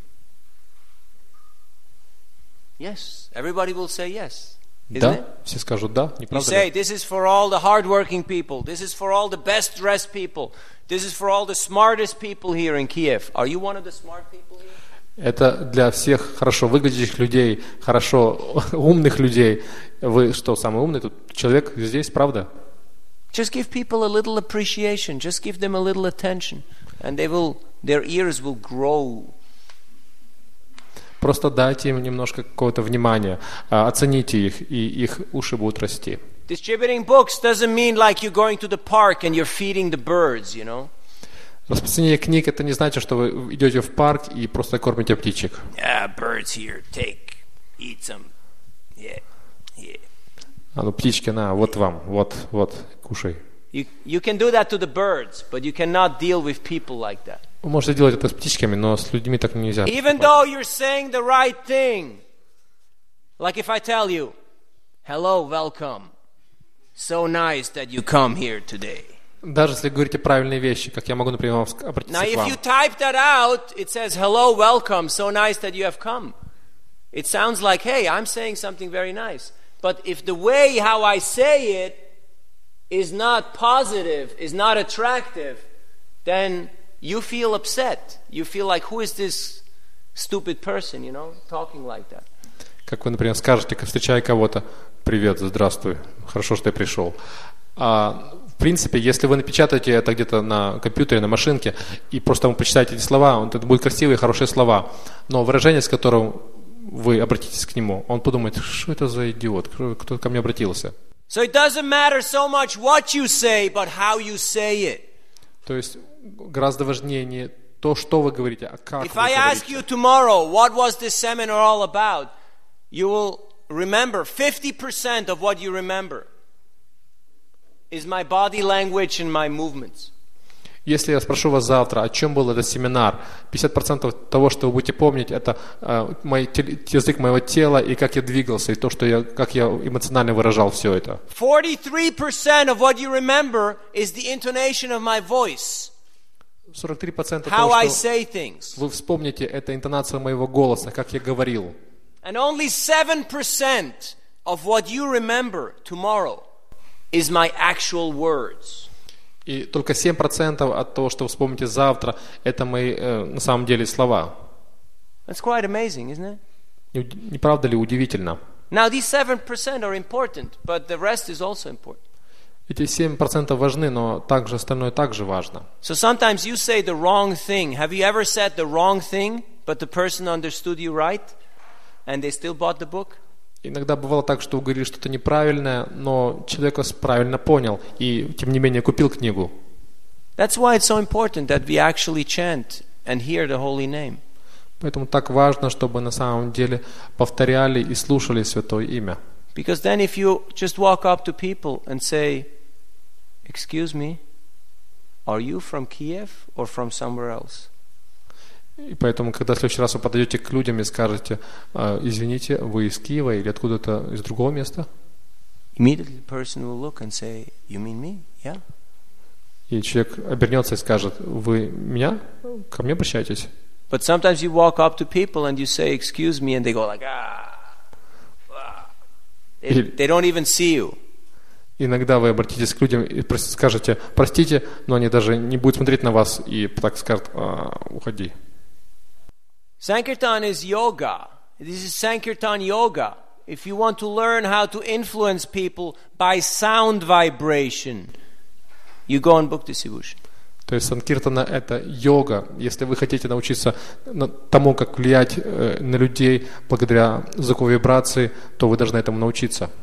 Yes. Everybody will say yes. Isn't Да, it? все скажут да, не You правда say, ли? this is for all the hardworking people. This is for all the best dressed people. This is for all the smartest people here in Kiev. Are you one of the smart people here? Это для всех хорошо выглядящих людей, хорошо умных людей. Вы что, самый умный тут человек здесь, правда? Just give people a little appreciation. Just give them a little attention. And they will, their ears will grow. Просто дайте им немножко какого-то внимания, оцените их, и их уши будут расти. Distributing books doesn't mean like you're going to the park and you're feeding the birds, you know. Распространение книг — это не значит, что вы идете в парк и просто кормите птичек. Yeah, birds here, take, eat some. Yeah, yeah. А ну, птички, на, вот вам, вот, вот, кушай. You, you can do that to the birds, but you cannot deal with people like that. Вы можете делать это с птичками, но с людьми так нельзя. Even though you're saying the right thing. Like if I tell you, hello, welcome. So nice that you come here today. Даже если говорите правильные вещи, как я могу, например, вам обратиться Now, к if вам. you type that out, it says, hello, welcome, so nice that you have come. It sounds like, hey, I'm saying something very nice. But if the way how I say it is not positive, is not attractive, then you feel upset. You feel like, who is this stupid person, you know, talking like that. Как вы, например, скажете, встречая кого-то: «Привет, здравствуй, хорошо, что ты пришел». А, в принципе, если вы напечатаете это где-то на компьютере, на машинке, и просто вы прочитаете эти слова, это будут красивые, хорошие слова, но выражение, с которым вы обратитесь к нему, он подумает: что это за идиот, кто ко мне обратился. So it doesn't matter so much what you say, but how you say it. То есть гораздо важнее не то, что вы говорите, а как If вы I ask говорите. you tomorrow, what was this seminar all about? You will remember fifty percent of what you remember is my body language and my movements. Если я спрошу вас завтра, о чем был этот семинар, пятьдесят процентов того, что вы будете помнить, это э, мой, язык моего тела и как я двигался, и то, что я, как я эмоционально выражал все это. forty-three percent of what you remember is the intonation of my voice. сорок три процента How того, I что say things. вы вспомните, это интонация моего голоса, как я говорил. And only seven percent of what you remember tomorrow is my actual words. И только семь процентов от того, что вы вспомните завтра, это мои э, на самом деле слова. That's quite amazing, isn't it? Не, не правда ли удивительно? Now these seven percent are important, but the rest is also important. Эти семь процентов важны, но также остальное также важно. So sometimes you say the wrong thing. Have you ever said the wrong thing, but the person understood you right, and they still bought the book? Иногда бывало так, что вы говорили что-то неправильное, но человек вас правильно понял и, тем не менее, купил книгу. That's why it's so important that we actually chant and hear the holy name. Поэтому так важно, чтобы на самом деле повторяли и слушали Святое Имя. Because then if you just walk up to people and say, excuse me, are you from Kiev or from somewhere else? И поэтому, когда в следующий раз вы подойдете к людям и скажете: извините, вы из Киева или откуда-то из другого места? Immediately the person will look and say, you mean me? Yeah. И человек обернется и скажет: вы меня? Ко мне обращаетесь? But sometimes you walk up to people and you say, excuse me, and they go like, ah. ah. They, they don't even see you. Иногда вы обратитесь к людям и скажете: простите, но они даже не будут смотреть на вас и так скажут: а, уходи. Sankirtan is yoga. This is Sankirtan yoga. If you want to learn how to influence people by sound vibration, you go on Bhakti Sibushan. То есть санкиртана — это йога. Если вы хотите научиться тому, как влиять на людей благодаря звуку вибрации, то вы должны этому научиться.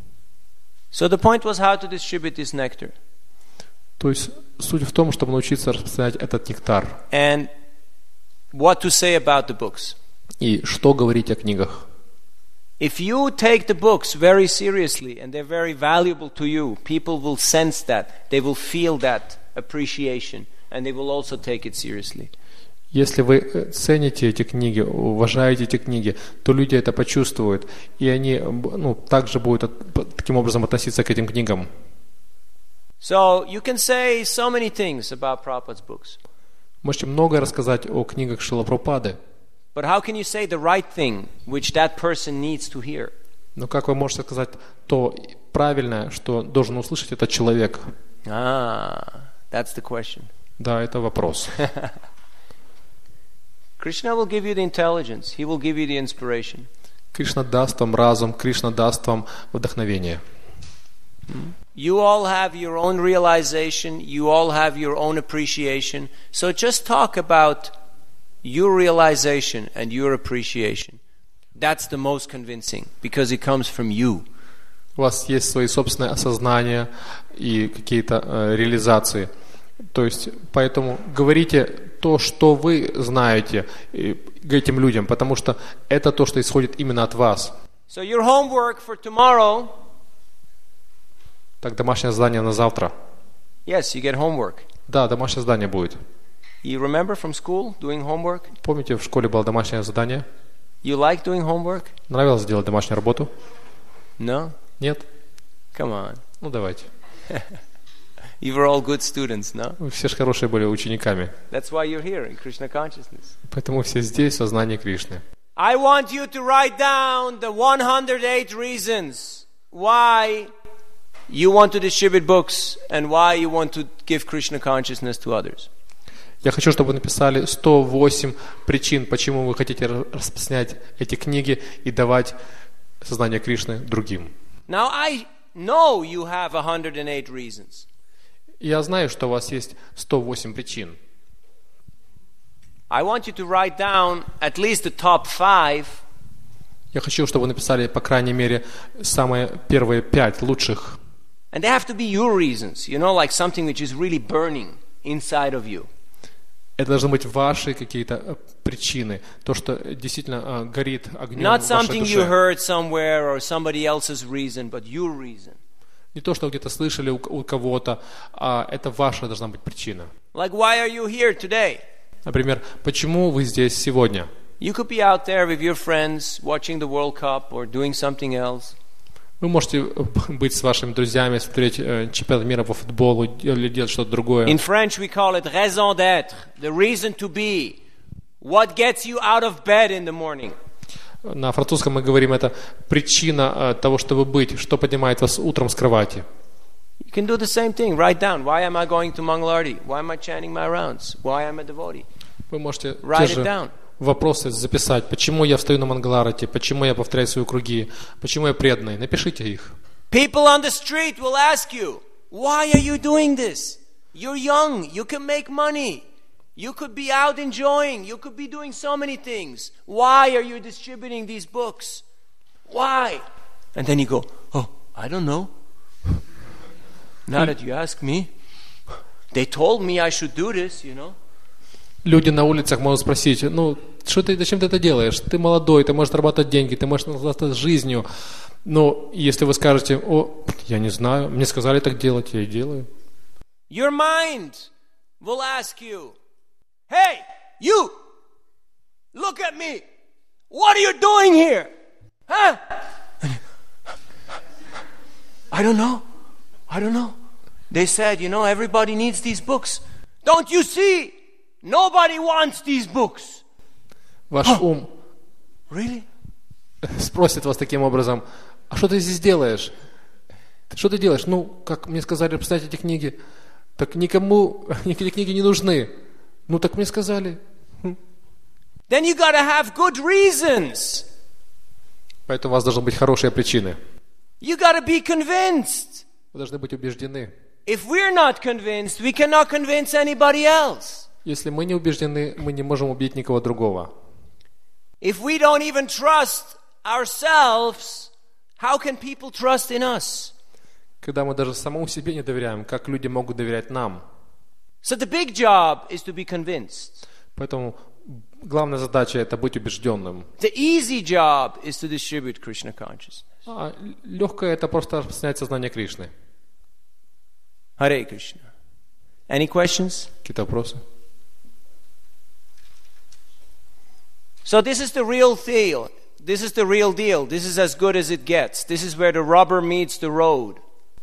So the point was how to distribute this nectar. То есть суть в том, чтобы научиться распространять этот нектар. And what to say about the books. И что говорить о книгах. If you take the books very seriously and they're very valuable to you, people will sense that. They will feel that appreciation and they will also take it seriously. Если вы цените эти книги, уважаете эти книги, то люди это почувствуют, и они ну, также будут от, таким образом относиться к этим книгам. So you can say so many things about Prabhupada's books. Можете многое рассказать о книгах Шрилы Прабхупады. But how can you say the right thing which that person needs to hear? Но как вы можете сказать то правильное, что должен услышать этот человек? Ah, that's the question. Да, это вопрос. Krishna will give you the intelligence. He will give you the inspiration. Кришна даст вам разум, Кришна даст вам вдохновение. You all have your own realization. You all have your own appreciation. So just talk about your realization and your appreciation. That's the most convincing because it comes from you. У вас есть свои собственные осознания и какие-то э, реализации. То есть, поэтому говорите то, что вы знаете этим людям, потому что это то, что исходит именно от вас. So your homework for tomorrow. Так, домашнее задание на завтра. Yes, you get homework. Да, домашнее задание будет. You remember from school doing homework? Помните, в школе было домашнее задание? You like doing homework? Нравилось делать домашнюю работу? No? Нет? Come on. Ну, давайте. You were all good students, no? Вы все же хорошие были учениками. That's why you're here in Krishna consciousness. Поэтому все здесь в сознании Кришны. I want you to write down the one hundred eight reasons why you want to distribute books and why you want to give Krishna consciousness to others. Я хочу, чтобы вы написали сто восемь причин, почему вы хотите распространять эти книги и давать сознание Кришны другим. Now I know you have one hundred eight reasons. Я знаю, что у вас есть сто восемь причин. I want you to write down at least the top five. Я хочу, чтобы вы написали, по крайней мере, самые первые пять лучших. And they have to be your reasons, you know, like something which is really burning inside of you. Это должны быть ваши какие-то причины, то, что действительно горит огнем Not в вашей something you душе. heard somewhere or somebody else's reason, but your reason. Не то, что где-то слышали у, у кого-то, а это ваша должна быть причина. Like, why are you here today? Например, почему вы здесь сегодня? You could be out there with your friends watching the World Cup or doing something else. Вы можете быть с вашими друзьями, смотреть э, чемпионат мира по футболу или делать что-то другое. In French we call it raison d'être, the reason to be. What gets you out of bed in the morning? На французском мы говорим, это причина э, того, чтобы быть, что поднимает вас утром с кровати. You can do the same thing. Write down, why am I going to Mangalarti? Why am I chanting my rounds? Why am I a devotee? Вы можете Write те it же down. вопросы записать. Почему я встаю на Мангаларати? Почему я повторяю свои круги? Почему я преданный? Напишите их. People on the street will ask you, why are you doing this? You're young, you can make money. You could be out enjoying, you could be doing so many things. Why are you distributing these books? Why? And then you go, oh, I don't know. Now that you ask me, they told me I should do this, you know. Люди на улицах могут спросить, ну, что ты, зачем ты это делаешь? Ты молодой, ты можешь зарабатывать деньги, ты можешь наслаждаться жизнью. Но если вы скажете, о, я не знаю, мне сказали так делать, я и делаю. Your mind will ask you, hey, you, look at me. What are you doing here? Huh? I don't know. I don't know. They said, you know, everybody needs these books. Don't you see? Nobody wants these books. Ваш Huh? ум Really? спросит вас таким образом, а что ты здесь делаешь? Что ты делаешь? Ну, как мне сказали, представьте эти книги. Так никому эти книги не нужны. Ну, так мне сказали. Then you gotta have good reasons. Поэтому у вас должны быть хорошие причины. You gotta be convinced. Вы должны быть убеждены. If we're not convinced, we cannot convince anybody else. Если мы не убеждены, мы не можем убедить никого другого. If we don't even trust ourselves, how can people trust in us? Когда мы даже самому себе не доверяем, как люди могут доверять нам? So the big job is to be convinced. Поэтому главная задача – это быть убежденным. The easy job is to distribute Krishna consciousness. А легкое – это просто распространять сознание Кришны. Hare Krishna. Any questions? Какие-то вопросы? So this is the real deal. This is the real deal. This is as good as it gets. This is where the rubber meets the road.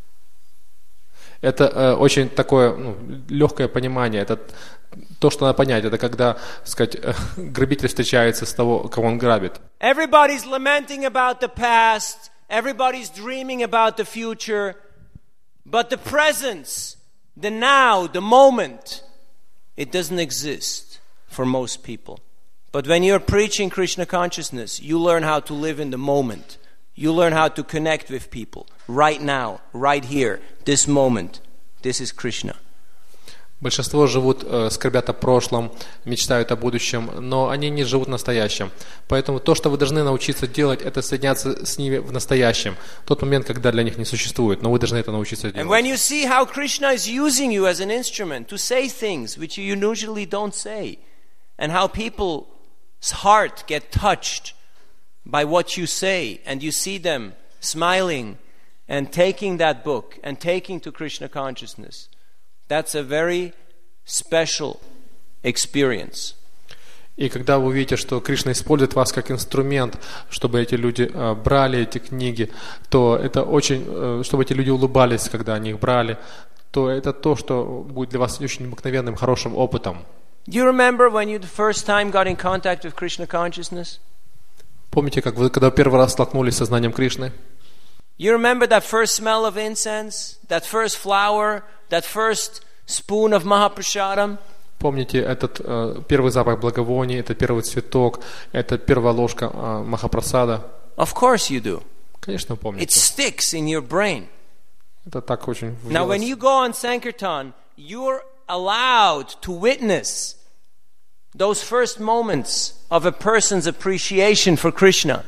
Это э, очень такое ну, легкое понимание. Это то, что надо понять. Это когда, так сказать, э, грабитель встречается с того, кого он грабит. Everybody's lamenting about the past. Everybody's dreaming about the future. But the presence, the now, the moment, it doesn't exist for most people. But when you're preaching Krishna consciousness, you learn how to live in the moment. You learn how to connect with people right now, right here, this moment. This is Krishna. Большинство живут, э, скорбят о прошлом, мечтают о будущем, но они не живут в настоящем. Поэтому то, что вы должны научиться делать, это соединяться с ними в настоящем. Тот момент, когда для них не существует, но вы должны это научиться делать. And when you see how Krishna is using you as an instrument to say things which you usually don't say, and how people's heart get touched by what you say, and you see them smiling and taking that book and taking to Krishna consciousness, that's a very special experience. И когда вы увидите, что Кришна использует вас как инструмент, чтобы эти люди э, брали эти книги, то это очень, э, чтобы эти люди улыбались, когда они их брали, то это то, что будет для вас очень необыкновенным, хорошим опытом. Do you remember when you the first time got in contact with Krishna consciousness? Помните, как вы, когда первый раз столкнулись с сознанием Кришны? You remember that first smell of incense, that first flower, that first spoon of Mahaprasadam? Помните этот э, первый запах благовоний, это первый цветок, это первая ложка э, Махапрасада? Of course you do. Конечно, вы помните. It sticks in your brain. Это так очень Now when въелось. you go on Sankirtan, you're allowed to witness those first moments of a person's appreciation for Krishna.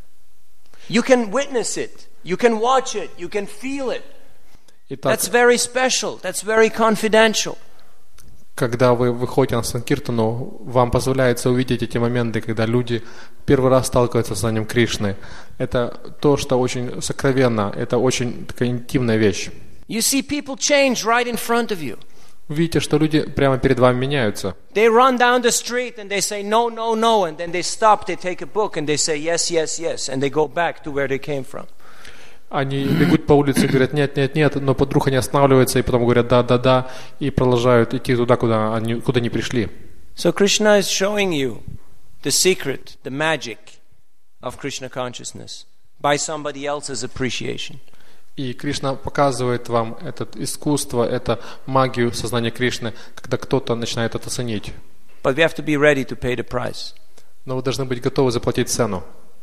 You can witness it. You can watch it. You can feel it. Итак, That's very special. That's very confidential. когда вы выходите на Санкиртану, вам позволяется увидеть эти моменты, когда люди первый раз сталкиваются с сознанием Кришны. Это то, что очень сокровенно, это очень такая интимная вещь. You see people change right in front of you. Вы видите, что люди прямо перед вами меняются. They run down the street and they say no, no, no, and then they stop, they take a book and they say yes, yes, yes, and they go back to where they came from. Они бегут по улице и говорят нет, нет, нет, но вдруг они останавливаются и потом говорят да, да, да, и продолжают идти туда, куда они, куда не пришли. So Krishna is showing you the secret, the magic of Krishna consciousness by somebody else's appreciation. И Кришна показывает вам это искусство, это магию сознания Кришны, когда кто-то начинает это ценить. But we have to be ready to pay the price. Но вы должны быть готовы заплатить цену.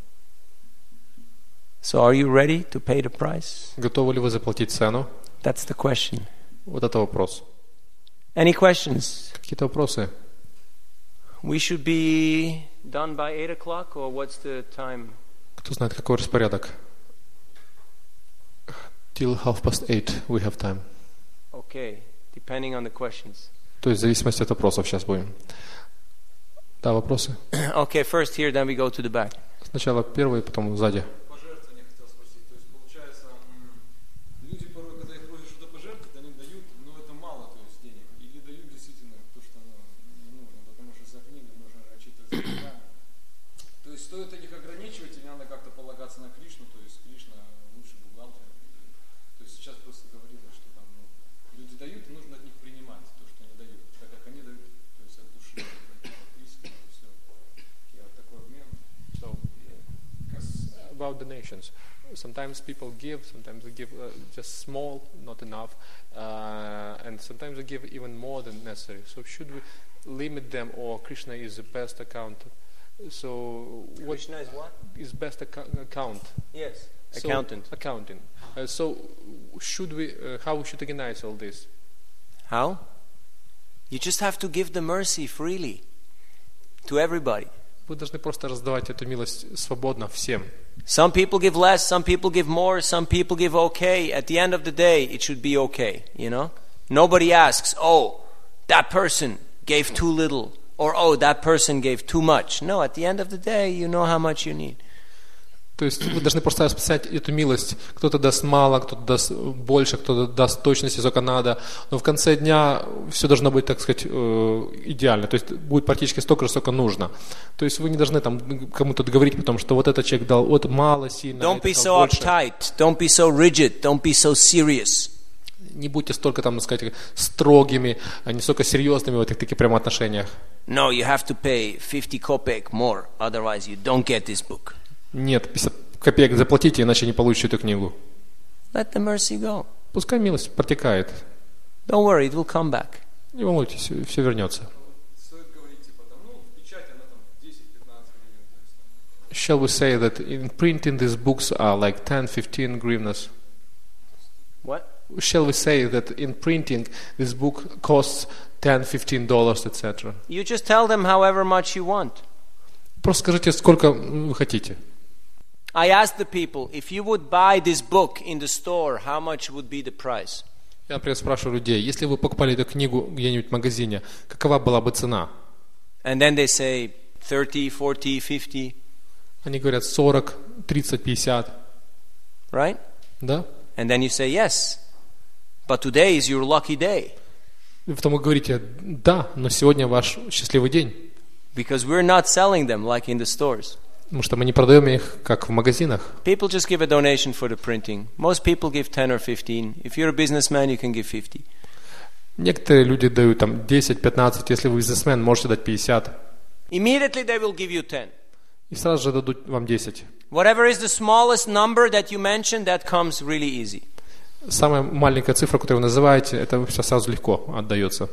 So are you ready to pay the price? Готовы ли вы заплатить цену? That's the question. Вот это вопрос. Any questions? Какие-то вопросы? We should be done by eight o'clock, or what's the time? Кто знает, какой распорядок? Till half past eight we have time. Okay, depending on the questions. То есть в зависимости от вопросов сейчас будем. Да, вопросы? Okay, first here, then we go to the back. Сначала первый, потом сзади. Пожертвования хотел спросить. То есть получается, люди порой, когда их просят что-то пожертвовать, они дают, но это мало, то есть денег. Или дают действительно то, что оно не нужно, потому что за книгу нужно рассчитываться деньгами. То есть стоит их ограничивать, или надо как-то полагаться на Кришну, то есть Кришна лучший бухгалтер. То есть сейчас просто говорилось, что там ну, люди дают, и нужно от них принимать то, что они дают, так как они дают, то есть от души, от искренне, и все. И вот такой обмен. So, about donations. Sometimes people give, sometimes they give uh, just small, not enough, uh, and sometimes they give even more than necessary. So should we limit them, or Krishna is the best account? So what Krishna is what? is best acco- account? Yes. So, Accountant. Accounting. Uh, so should we? Uh, how we should organize all this? How? You just have to give the mercy freely to everybody. Вы должны просто раздавать эту милость свободно всем. Some people give less, some people give more, some people give okay. At the end of the day, it should be okay, you know? Nobody asks, oh, that person gave too little, or oh, that person gave too much. No, at the end of the day, you know how much you need. То есть вы должны просто спасать эту милость. Кто-то даст мало, кто-то даст больше, кто-то даст точности, сколько надо. Но в конце дня все должно быть, так сказать, идеально. То есть будет практически столько же, сколько нужно. То есть вы не должны там кому-то говорить, потому что вот этот человек дал вот мало, сильно. Don't be so uptight. Don't be so rigid. Don't be so serious. Не будьте столько, там, так сказать, строгими, не столько серьезными в этих таких прямо отношениях. No, you have to pay fifty kopek more, otherwise you don't get this book. Нет, пятьдесят копеек заплатите, иначе не получите эту книгу. Let the mercy go. Пускай милость протекает. Don't worry, it will come back. Не волнуйтесь, все вернется. Стоит говорить, типа, там, ну, в печати она там десять-пятнадцать гривен. То есть, Shall we say that in printing these books are like ten, fifteen grivnas? What? Shall we say that in printing this book costs ten, fifteen dollars, et cetera? You just tell them however much you want. Просто скажите, сколько вы хотите. I asked the people, if you would buy this book in the store, how much would be the price? Я, например, спрашиваю людей, если вы покупали эту книгу где-нибудь в магазине, какова была бы цена? And then they say thirty, forty, fifty. Они говорят сорок, тридцать, пятьдесят. Right? Да? And then you say yes. But today is your lucky day. И потом вы говорите, да, но сегодня ваш счастливый день. Because we're not selling them like in the stores. Потому что мы не продаем их, как в магазинах. People just give a donation for the printing. Most people give ten or fifteen. If you're a businessman, you can give fifty. Некоторые люди дают там десять, пятнадцать, если вы бизнесмен, можете дать пятьдесят. Immediately they will give you ten. И сразу же дадут вам десять. Whatever is the smallest number that you mention, that comes really easy. Самая маленькая цифра, которую вы называете, это все сразу легко отдается.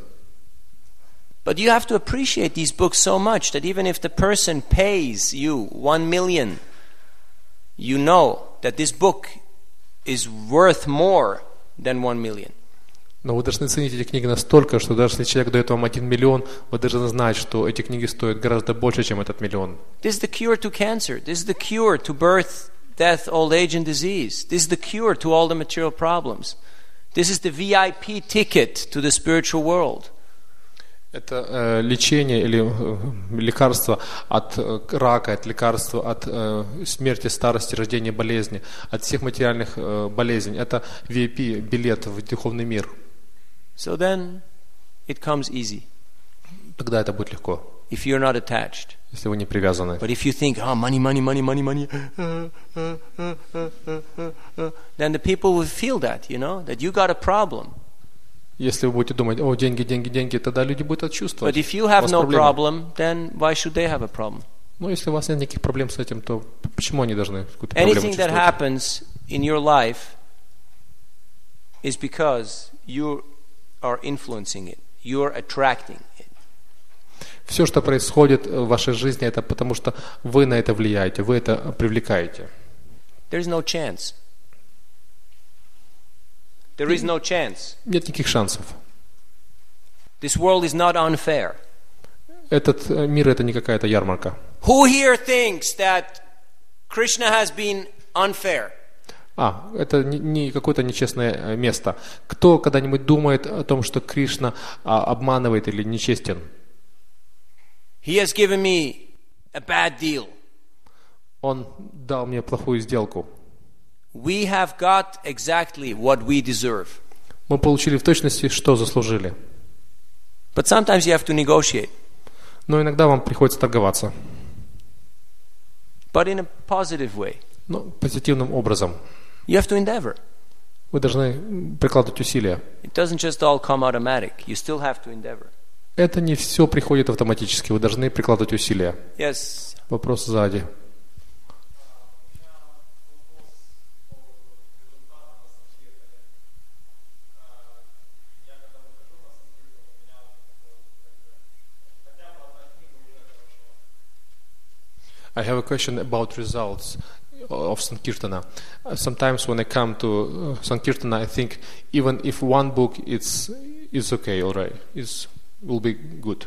But you have to appreciate these books so much that even if the person pays you one million, you know that this book is worth more than one million. Но вы должны ценить эти книги настолько, что даже если человек дает вам один миллион, вы должны знать, что эти книги стоят гораздо больше, чем этот миллион. This is the cure to cancer. This is the cure to birth, death, old age and disease. This is the cure to all the material problems. This is the V I P ticket to the spiritual world. Это э, лечение или э, лекарство от э, рака, от лекарства от э, смерти, старости, рождения, болезни, от всех материальных э, болезней. Это ви ай пи билет в духовный мир. So then it comes easy. Тогда это будет легко, if you're not attached. если вы не привязаны. But if you think, oh, money, money, money, money, money, uh, uh, uh, uh, uh, uh, then the people will feel that, you know, that you got a problem. Если вы будете думать, о, деньги, деньги, деньги, тогда люди будут это чувствовать. But if you have no problem, then why should they have a problem? Но если у вас нет никаких проблем с этим, то почему они должны какую-то проблему Anything that чувствовать? happens in your life is because you are influencing it. You are attracting it. Все, что происходит в вашей жизни, это потому что вы на это влияете, вы это привлекаете. There's no chance. There is no chance. Нет никаких шансов. This world is not unfair. Этот мир — это не какая-то ярмарка. Who here thinks that Krishna has been unfair? А, это не, не какое-то нечестное место. Кто когда-нибудь думает о том, что Кришна а, обманывает или нечестен? He has given me a bad deal. Он дал мне плохую сделку. We have got exactly what we deserve. Мы получили в точности, что заслужили. But sometimes you have to negotiate. Но иногда вам приходится торговаться. But in a positive way. Но позитивным образом. You have to endeavor. Вы должны прикладывать усилия. It doesn't just all come automatic. You still have to endeavor. Это не все приходит автоматически. Вы должны прикладывать усилия. Yes. Вопрос сзади. I have a question about results of Sankirtana. Sometimes when I come to Sankirtana, I think even if one book is is okay already, is will be good.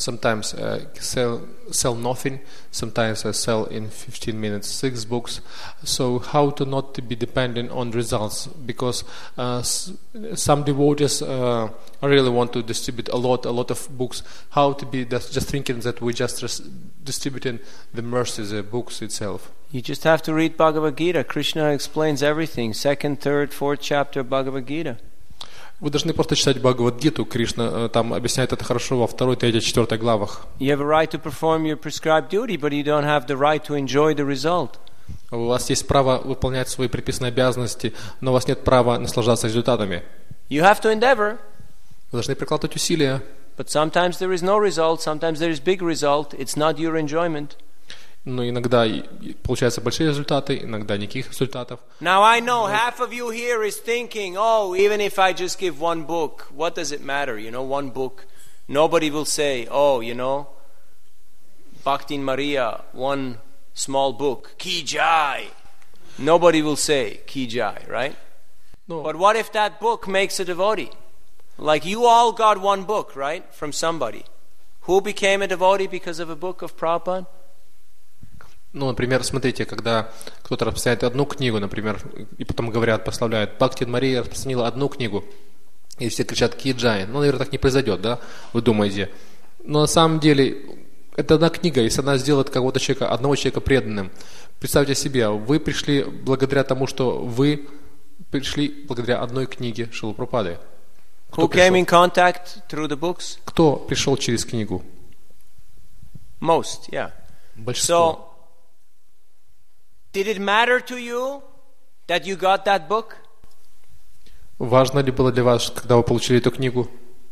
Sometimes I sell sell nothing. Sometimes I sell in fifteen minutes six books. So how to not to be dependent on results? Because uh, s- some devotees uh, really want to distribute a lot, a lot of books. How to be just, just thinking that we just res- distributing the mercy, the books itself. You just have to read Bhagavad Gita. Krishna explains everything. Second, third, fourth chapter of Bhagavad Gita. Вы должны просто читать Бхагавад-гиту. Кришна там объясняет это хорошо во второй, третьей, четвертой главах. You have a right to perform your prescribed duty, but you don't have the right to enjoy the result. У вас есть право выполнять свои предписанные обязанности, но у вас нет права наслаждаться результатами. You have to endeavor, Вы должны прикладывать усилия. but sometimes there is no result, sometimes there is big result. It's not your enjoyment. Но иногда и- и получаются большие результаты, иногда никаких результатов. Now I know half of you here is thinking, oh, even if I just give one book, what does it matter? You know, one book. Nobody will say, oh, you know, Bhaktin Maria, one small book, Ki Jai. Nobody will say Ki Jai, right? Но But what if that book makes a devotee? Like you all got one book, right? From somebody. Who became a devotee because of a book of Prabhupada? Ну, например, смотрите, когда кто-то распространяет одну книгу, например, и потом говорят, прославляют, Бхактин Мария распространила одну книгу, и все кричат «Ки-джай». Ну, наверное, так не произойдет, да? Вы думаете. Но на самом деле, это одна книга, если она сделает кого-то человека, одного человека преданным. Представьте себе, вы пришли благодаря тому, что вы пришли благодаря одной книге Шрилы Прабхупады. Кто Who came пришел? in contact through the books? Кто пришел через книгу? Most, yeah. Большинство. So, did it matter to you that you got that book? Важно ли было для вас, когда вы получили эту книгу?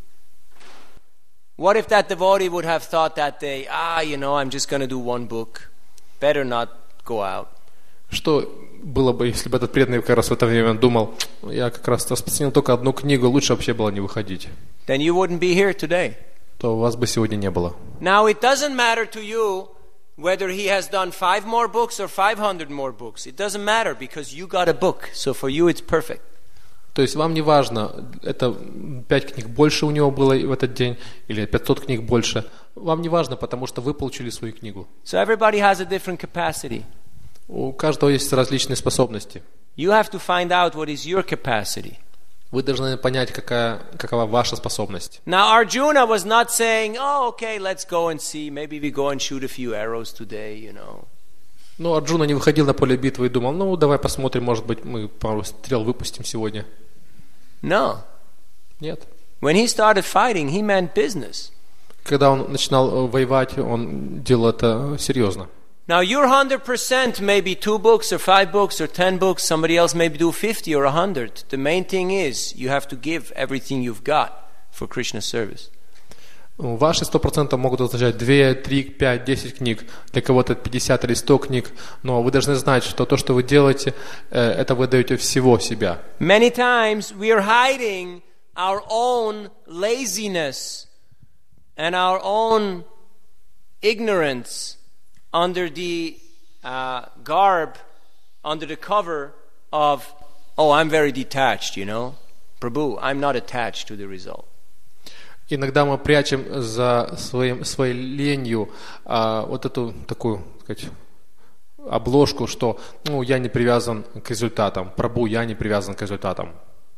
What if that devotee would have thought that day, ah, you know, I'm just going to do one book. Better not go out. Что было бы, если бы этот преданный как раз в это время думал, я как раз распространил только одну книгу, лучше вообще было не выходить, Then you wouldn't be here today. то вас бы сегодня не было. Now, it doesn't matter to you whether he has done five more books or five hundred more books. It doesn't matter because you got a book. So for you, it's perfect. То есть вам не важно, это пять книг больше у него было в этот день, или пятьсот книг больше. Вам не важно, потому что вы получили свою книгу. So everybody has a different capacity. У каждого есть различные способности. You have to find out what is your capacity. Вы должны понять, какая, какова ваша способность. Now Arjuna was not saying, oh, okay, let's go and see. Maybe we go and shoot a few arrows today, you know. Но Арджуна не выходил на поле битвы и думал, ну, давай посмотрим, может быть, мы пару стрел выпустим сегодня. No. Нет. When he started fighting, he meant business. Когда он начинал воевать, он делал это серьезно. Now your one hundred percent may be two books or five books or ten books. Somebody else may do fifty or one hundred. The main thing is you have to give everything you've got for Krishna's service. Ваши сто процентов могут означать две, три, пять, десять книг, для кого-то пятьдесят или сто книг, но вы должны знать, что то, что вы делаете, это вы даете всего себя. Many times we are hiding our own laziness and our own ignorance under the uh, garb, under the cover of, oh, I'm very detached, you know. Prabhu, I'm not attached to the result. Иногда мы прячем за своим, своей ленью а, вот эту такую, так сказать, обложку, что ну, я не привязан к результатам. Прабху, я не привязан к результатам.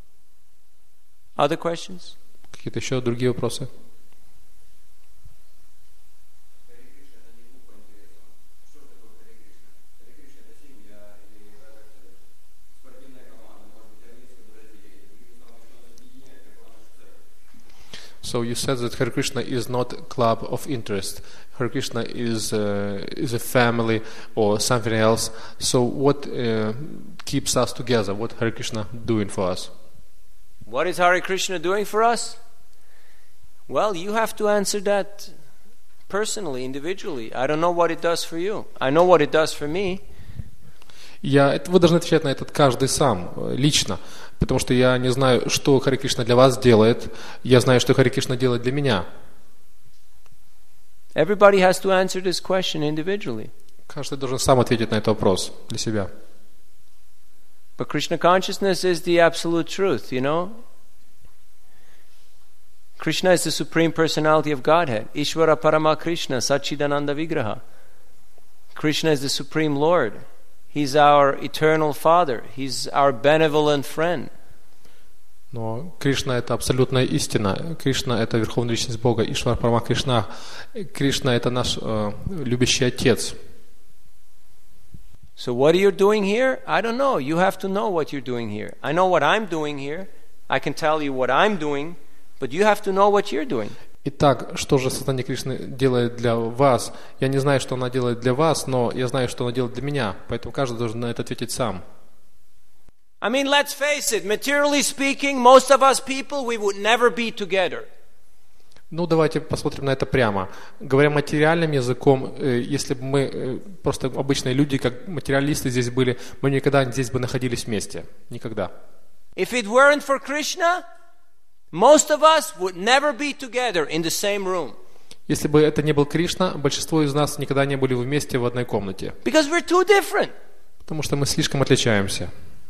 Other questions? Какие-то еще другие вопросы? So you said that Hare Krishna is not a club of interest. Hare Krishna is uh, is a family or something else. So what uh, keeps us together? What Hare Krishna doing for us? What is Hare Krishna doing for us? Well, you have to answer that personally, individually. I don't know what it does for you. I know what it does for me. Я, это, вы должны отвечать на этот каждый сам, лично, потому что я не знаю, что Харе Кришна для вас делает, я знаю, что Харе Кришна делает для меня. Everybody has to answer this question individually. Каждый должен сам ответить на этот вопрос для себя. But Krishna consciousness is the absolute truth, you know. Krishna is the Supreme Personality of Godhead. Ishvara Parama Krishna, Satchidananda Vigraha. Krishna is the Supreme Lord. He's our eternal Father. He's our benevolent friend. Но Кришна — это абсолютная истина. Кришна — это Верховная Личность Бога. Ишвар Парама Кришна. Кришна — это наш э, любящий Отец. So what are you doing here? I don't know. You have to know what you're doing here. I know what I'm doing here. I can tell you what I'm doing, but you have to know what you're doing. Итак, что же сознание Кришны делает для вас? Я не знаю, что она делает для вас, но я знаю, что она делает для меня. Поэтому каждый должен на это ответить сам. I mean, let's face it. Materially speaking, most of us people, we would never be together. Ну, давайте посмотрим на это прямо. Говоря материальным языком, если бы мы, просто обычные люди, как материалисты здесь были, мы никогда здесь бы находились вместе. Никогда. If it weren't for Krishna, most of us would never be together in the same room. Если бы это не был Кришна, большинство из нас никогда не были вместе в одной комнате. Because we're too different. Потому что мы слишком отличаемся.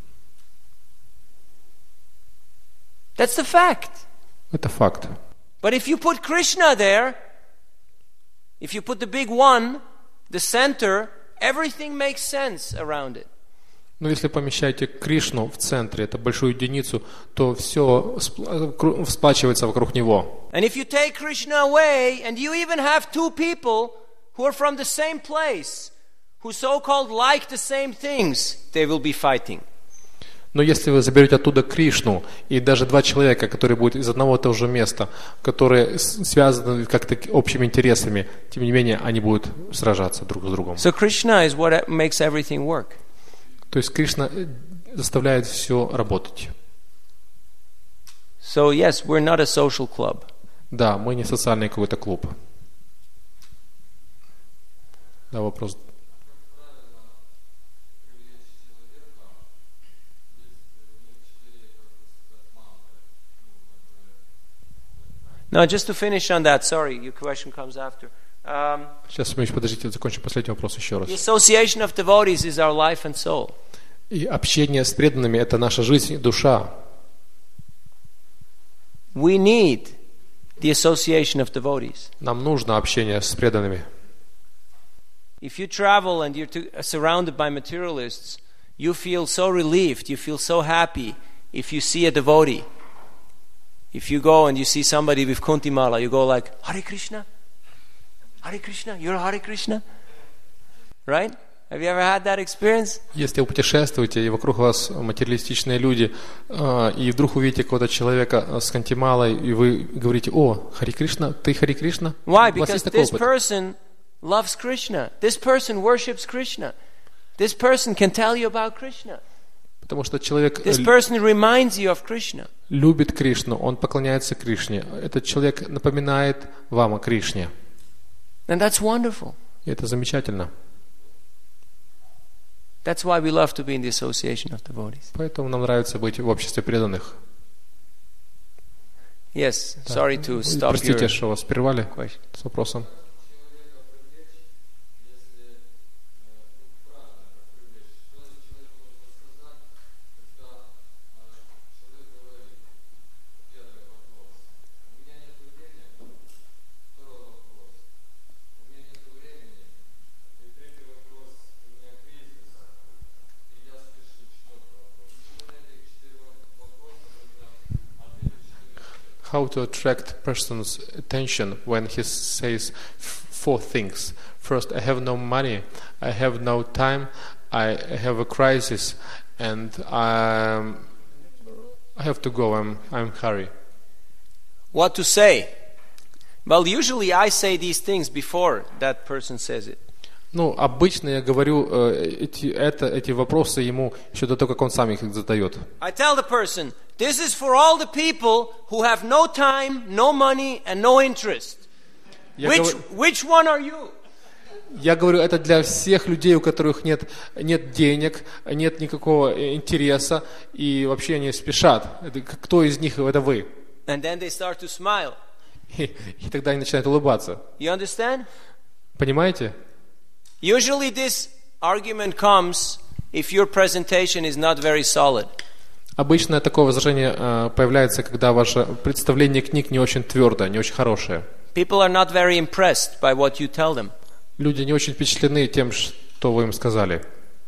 That's the fact. Это факт. But if you put Krishna there, if you put the big one, the center, everything makes sense around it. Но если помещаете Кришну в центре, это большую единицу, то все всплачивается вокруг него. And if you take Krishna away, and you even have two people who are from the same place, who so-called like the same things, they will be fighting. Но если вы заберете оттуда Кришну, и даже два человека, которые будут из одного и того же места, которые связаны как-то общими интересами, тем не менее, они будут сражаться друг с другом. So Krishna is what makes everything work. То есть Кришна заставляет все работать. So yes, we're not a social club. Да, мы не социальный какой-то клуб. Да, вопрос. No, just to finish on that, sorry, your question comes after. Um, Сейчас, Миш, подождите, закончим последний вопрос еще раз. the association of devotees is our life and soul. И общение с преданными – это наша жизнь и душа. We need the association of devotees. Нам нужно общение с преданными. If you travel and you're to, uh, surrounded by materialists, you feel so relieved, you feel so happy if you see a devotee. If you go and you see somebody with Kuntimala, you go like, Hare Krishna? Hare Krishna? You're Hare Krishna? Right? Have you ever had that experience? Если вы путешествуете, и вокруг вас материалистичные люди, и вдруг увидите какого-то человека с Кантималой, и вы говорите: «О, Хари Кришна, ты Хари Кришна?» Why? Because this person loves Krishna. This person worships Krishna. This person can tell you about Krishna. Потому что человек This person reminds you of Krishna. любит Кришну, он поклоняется Кришне. Этот человек напоминает вам о Кришне. And that's wonderful. И это замечательно. That's why we love to be in the association of devotees. Поэтому нам нравится быть в обществе преданных. Yes, sorry to stop Простите, your что вас прервали question. с вопросом. How to attract person's attention when he says f- four things. First, I have no money, I have no time, I have a crisis, and I'm, I have to go, I'm, I'm in a hurry. What to say? Well, usually I say these things before that person says it. Ну, обычно я говорю э, эти, это, эти вопросы ему еще до того, как он сам их задает. I tell the person, this is for all the people who have no time, no money, and no interest. Я, Which, говорю, which one are you? я говорю, это для всех людей, у которых нет, нет денег, нет никакого интереса, и вообще они спешат. Это, кто из них это вы? And then they start to smile. И, и тогда они начинают улыбаться. You understand? Понимаете? Usually this argument comes if your presentation is not very solid. Обычно такое возражение э, появляется, когда ваше представление книг не очень твердое, не очень хорошее. People are not very impressed by what you tell them. Люди не очень впечатлены тем, что вы им сказали.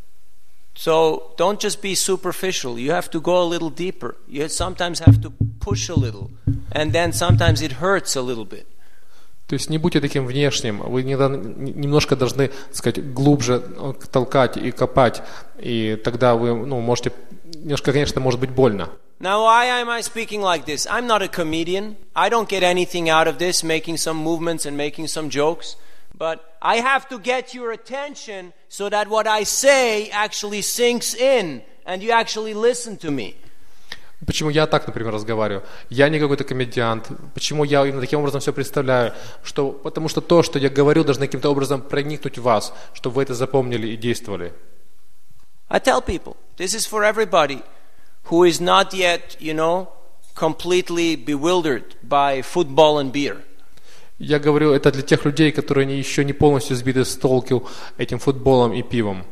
So don't just be superficial. You have to go a little deeper. You sometimes have to push a little, and then sometimes it hurts a little bit. То есть не будьте таким внешним. Вы немножко должны, так сказать, глубже толкать и копать, и тогда вы, ну, можете, немножко, конечно, может быть больно. Now, why am I speaking like this? I'm not a comedian. I don't get anything out of this, making some movements and making some jokes. But I have to get your attention so that what I say actually sinks in and you actually listen to me. Почему я так, например, разговариваю? Я не какой-то комедиант. Почему я именно таким образом все представляю? Что, потому что то, что я говорю, должно каким-то образом проникнуть в вас, чтобы вы это запомнили и действовали. I tell people, this is for everybody who is not yet, you know, completely bewildered by football and beer. Я говорю, это для тех людей, которые еще не полностью сбиты с толку этим футболом и пивом.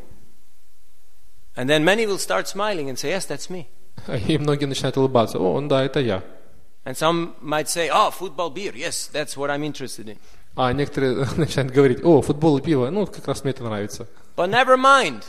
And then many will start smiling and say, yes, that's me. И многие начинают улыбаться. О, да, это я. And some might say, oh, football, beer, yes, that's what I'm interested in. А некоторые начинают говорить, о, футбол и пиво, ну, как раз мне это нравится. But never mind.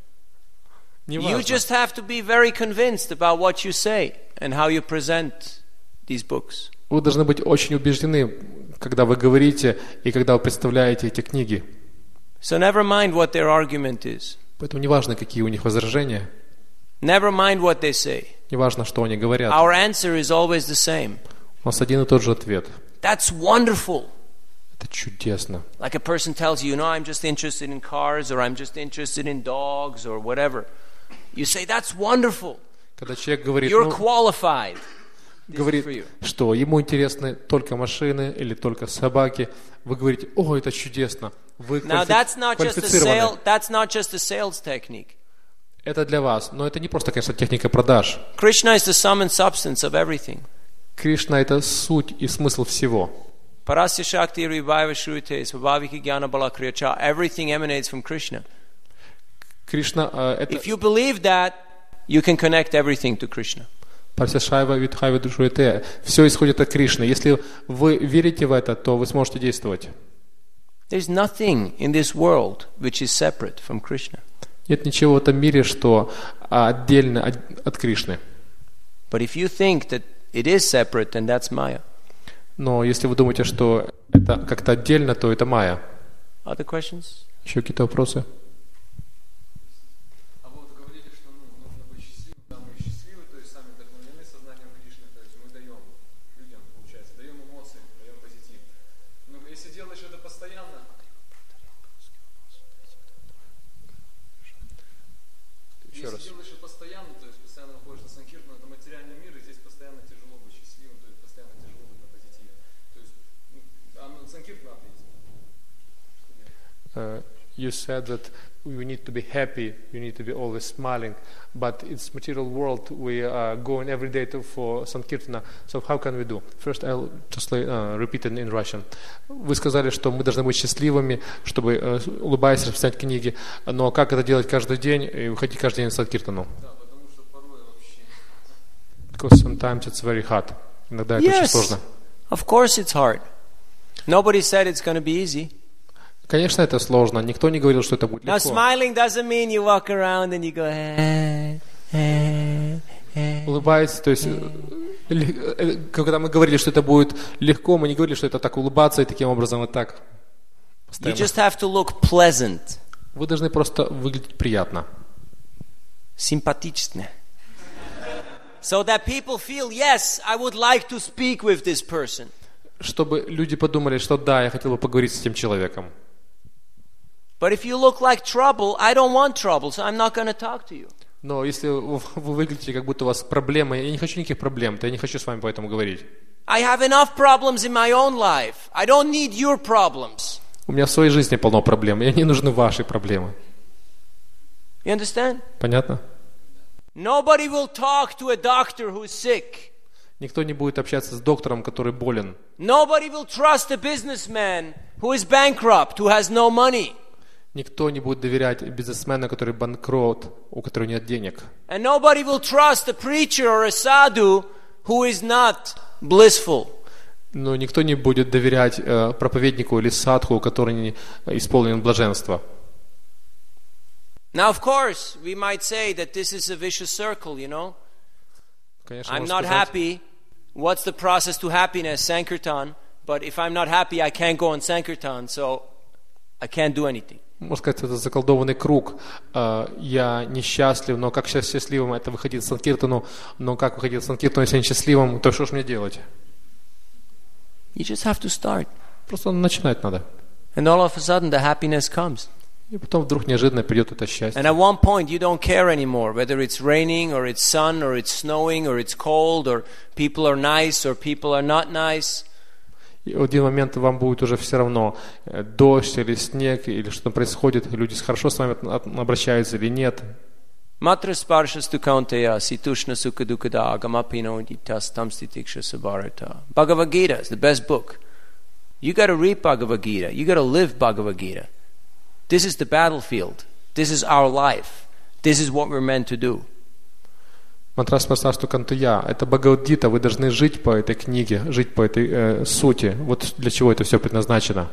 Не You важно. just have to be very convinced about what you say and how you present these books. Вы должны быть очень убеждены, когда вы говорите и когда вы представляете эти книги. So never mind what their argument is. Поэтому не важно, какие у них возражения, Never mind what they say. не важно, что они говорят. Our answer is always the same. У нас один и тот же ответ. That's wonderful. Это чудесно. Like a person tells you, you know, I'm just interested in cars or I'm just interested in dogs or whatever. You say, that's wonderful. Когда человек говорит, You're ну, qualified. This is for говорит, you. что ему интересны только машины или только собаки, вы говорите, о, это чудесно. Вы Now квалифи- that's not just a квалифицированы. sale, that's not just a sales technique. Это для вас, но это не просто, конечно, техника продаж. Krishna is the sum and substance of everything. Кришна – это суть и смысл всего. Parasya Shakti Ribhaiva Shrute Svabhaviki Jnana Bala Kriyacha. Everything emanates from Krishna. Кришна э, – это If you believe that, you can connect everything to Krishna. Парсяшайва Витхайва Душуэте. Все исходит от Кришны. Если вы верите в это, то вы сможете действовать. There's nothing in this world which is separate from Krishna. Нет ничего в этом мире, что отдельно от, от Кришны. But if you think that it is separate, then that's Maya. Но если вы думаете, что это как-то отдельно, то это майя. Other questions? Еще какие-то вопросы? А вы вот говорите, что ну, нужно быть счастливым, да, мы счастливы, то есть сами вдохновлены сознанием Кришны, то есть мы даем людям, получается, даем эмоции, даем позитив. Но если делаешь это постоянно, Еще если раз. делаешь это постоянно, то есть постоянно находишься на санкиртану, это материальный мир, и здесь постоянно тяжело быть счастливым, то есть постоянно тяжело быть на позитиве. То есть, ну, а на санкиртану надо идти. Uh, you said that you need to be happy, you need to be always smiling, but it's material world. We are going every day to, for Sankirtana. So how can we do? First, I'll just uh, repeat it in Russian. Вы сказали, что мы должны быть счастливыми, чтобы uh, улыбаясь распространять книги. Но как это делать каждый день и выходить каждый день на Санкиртану? Да, потому что порой вообще. Because sometimes it's very hard. Иногда это очень Yes. сложно. Of course it's hard. Nobody said it's going to be easy. Конечно, это сложно. Никто не говорил, что это будет Now, легко. smiling doesn't mean you walk around and you go, eh, eh, eh. Улыбаясь, то есть, э, э, когда мы говорили, что это будет легко, мы не говорили, что это так улыбаться и таким образом вот так. You Постоянно. just have to look pleasant. Вы должны просто выглядеть приятно. Симпатично. So that people feel, yes, I would like to speak with this person. Чтобы люди подумали, что да, я хотел бы поговорить с этим человеком. But if you look like trouble, I don't want trouble, so I'm not going to talk to you. Но если вы вы выглядите, как будто у вас проблемы, я не хочу никаких проблем, то я не хочу с вами поэтому говорить. I have enough problems in my own life. I don't need your problems. У меня в своей жизни полно проблем, мне не нужны ваши проблемы. You understand? Понятно? Nobody will talk to a doctor who's sick. Никто не будет общаться с доктором, который болен. Nobody will trust a businessman who is bankrupt, who has no money. Никто не будет доверять бизнесмену, который банкрот, у которого нет денег. And nobody will trust a preacher or a sadhu who is not blissful. Но никто не будет доверять э, проповеднику или садху, который не исполнен блаженства. Now, of course, we might say that this is a vicious circle, you know. Конечно, I'm можно not сказать, happy. What's the process to happiness? Sankirtan. But if I'm not happy, I can't go on Sankirtan, so I can't do anything. можно сказать, это заколдованный круг. Э, я несчастлив, но как счастливым это выходить в Санкиртану, но как выходить в Санкиртану, если я несчастливым, то что же мне делать? You just have to start. Просто начинать надо. And all of a sudden, the happiness comes. И потом вдруг неожиданно придет это счастье. And at one point, you don't care anymore, whether it's raining, or it's sun, or it's snowing, or it's cold, or people are nice, or people are not nice. И в один момент вам будет уже все равно, э, дождь или снег, или что там происходит, люди хорошо с вами от- от- обращаются или нет. Matra sparshas kaunteya situshna sukha dukkada agamapino ditas tamstitiksha sabharata. Bhagavad Gita is the best book. You got to read Bhagavad Gita. You got to live Bhagavad Gita. This is the battlefield. This is our life. This is what we're meant to do. Мантрас Парсасту Кантуя – это Бхагавад-гита, вы должны жить по этой книге, жить по этой э, сути. Вот для чего это все предназначено.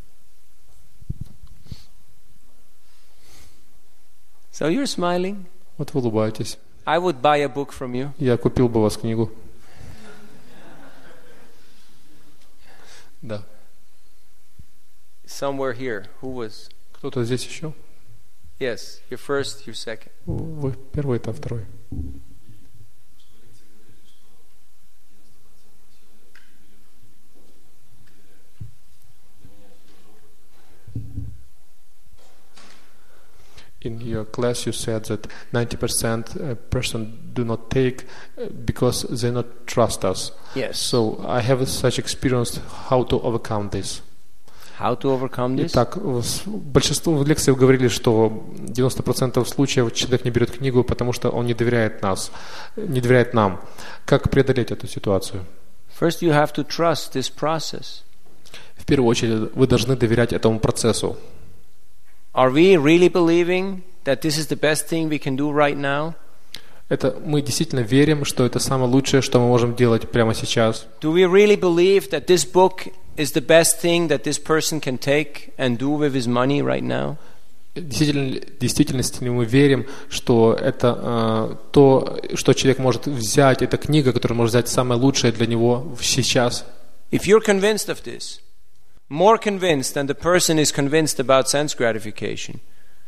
So you're smiling. Вот вы улыбаетесь. I would buy a book from you. Я купил бы у вас книгу. Да. Somewhere here. Who was? Кто-то здесь еще? Yes. You're first, you're second. Вы первый, это второй. In your class you said that ninety percent person do not take because they not trust us. Yes. So I have such experience how to overcome this. How to overcome this? Итак, большинство лекций вы говорили, что девяносто процентов случаев человек не берет книгу, потому что он не доверяет нас, не доверяет нам. Как преодолеть эту ситуацию? First, you have to trust this process. В первую очередь, вы должны доверять этому процессу. Are we really believing that this is the best thing we can do right now? Это мы действительно верим, что это самое лучшее, что мы можем делать прямо сейчас. Do we really believe that this book is the best thing that this person can take and do with his money right now? Действительно, в действительности ли мы верим, что это э, то, что человек может взять, это книга, которая может взять самое лучшее для него сейчас? If you're convinced of this, more convinced than the person is convinced about sense gratification,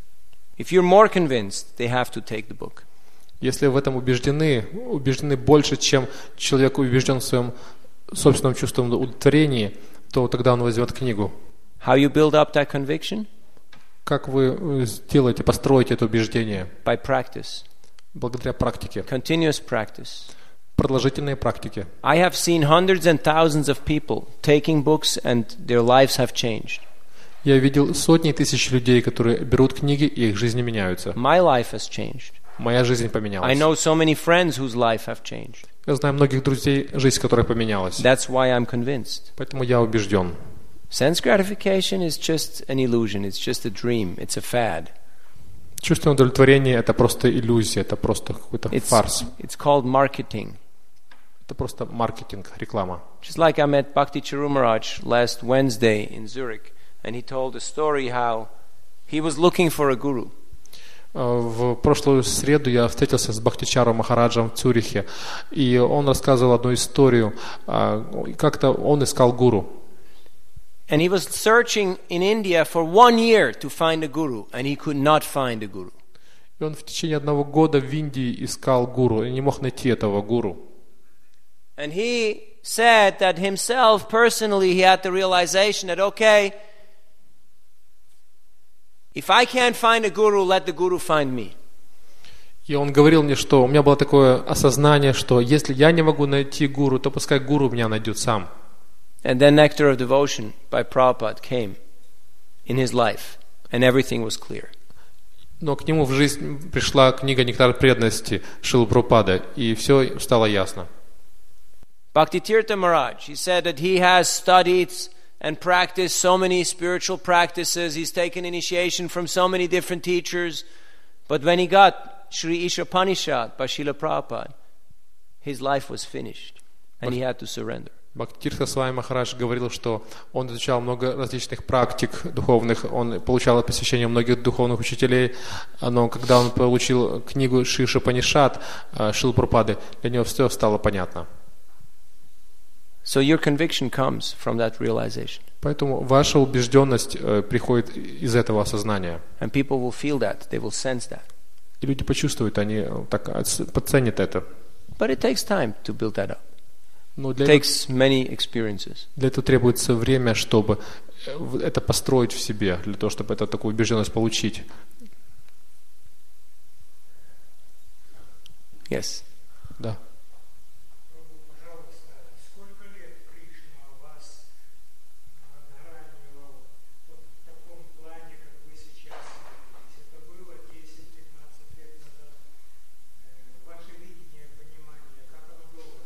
if you're more convinced, they have to take the book. Если в этом убеждены, убеждены больше, чем человек убежден в своем собственном чувственном удовлетворении, то тогда он возьмет книгу. How you build up that conviction? Как вы сделаете, построите это убеждение? By practice. Благодаря практике. Continuous practice. Продолжительные практики. I have seen hundreds and thousands of people taking books and their lives have changed. Я видел сотни тысяч людей, которые берут книги, и их жизни меняются. My life has changed. Моя жизнь I поменялась. know so many friends whose life have changed. Я знаю многих друзей, жизнь которых поменялась. That's why I'm convinced. Поэтому я убежден. Sense gratification is just an illusion. It's just a dream. It's a fad. Чувственное удовлетворение – это просто иллюзия, это просто какой-то It's, фарс. it's called marketing. Это просто маркетинг, реклама. Just like I met Bhakti Charu Maharaj last Wednesday in Zurich, and he told a story how he was looking for a guru. В прошлую среду я встретился с Бхактичару Махараджем в Цюрихе, и он рассказывал одну историю. Как-то он искал гуру. And he was searching in India for one year to find a guru, and he could not find a guru. И он в течение одного года в Индии искал гуру, и не мог найти этого гуру. And he said that himself, personally, he had the realization that, okay, if I can't find a guru, let the guru find me. И он говорил мне, что у меня было такое осознание, что если я не могу найти гуру, то пускай гуру меня найдет сам. And then Nectar of Devotion by Prabhupada came in his life, and everything was clear. Но к нему в жизнь пришла книга «Нектар преданности» Шрилы Прабхупады, и все стало ясно. Bhakti Tirtha Maharaj, he said that he has studied and practiced so many spiritual practices. He's taken initiation from so many different teachers. But when he got Sri Ishopanishad by Srila Prabhupada, his life was finished and he had to surrender. Бхактитиртха Свами Махарадж говорил, что он изучал много различных практик духовных, он получал посвящение многих духовных учителей, но когда он получил книгу Шри Ишопанишад Шрилы Прабхупады, для него все стало понятно. So your conviction comes from that realization. Поэтому ваша убежденность приходит из этого осознания. And people will feel that, they will sense that. И люди почувствуют, они так подценят это. But it takes time to build that up. Но для It takes many experiences. Для этого требуется время, чтобы это построить в себе, для того, чтобы эту такую убежденность получить. Yes. Да. Пожалуйста, сколько лет Кришна вас отгранивал в таком плане, как вы сейчас находитесь? Это было десять-пятнадцать лет назад. Ваше видение, понимание, как оно было?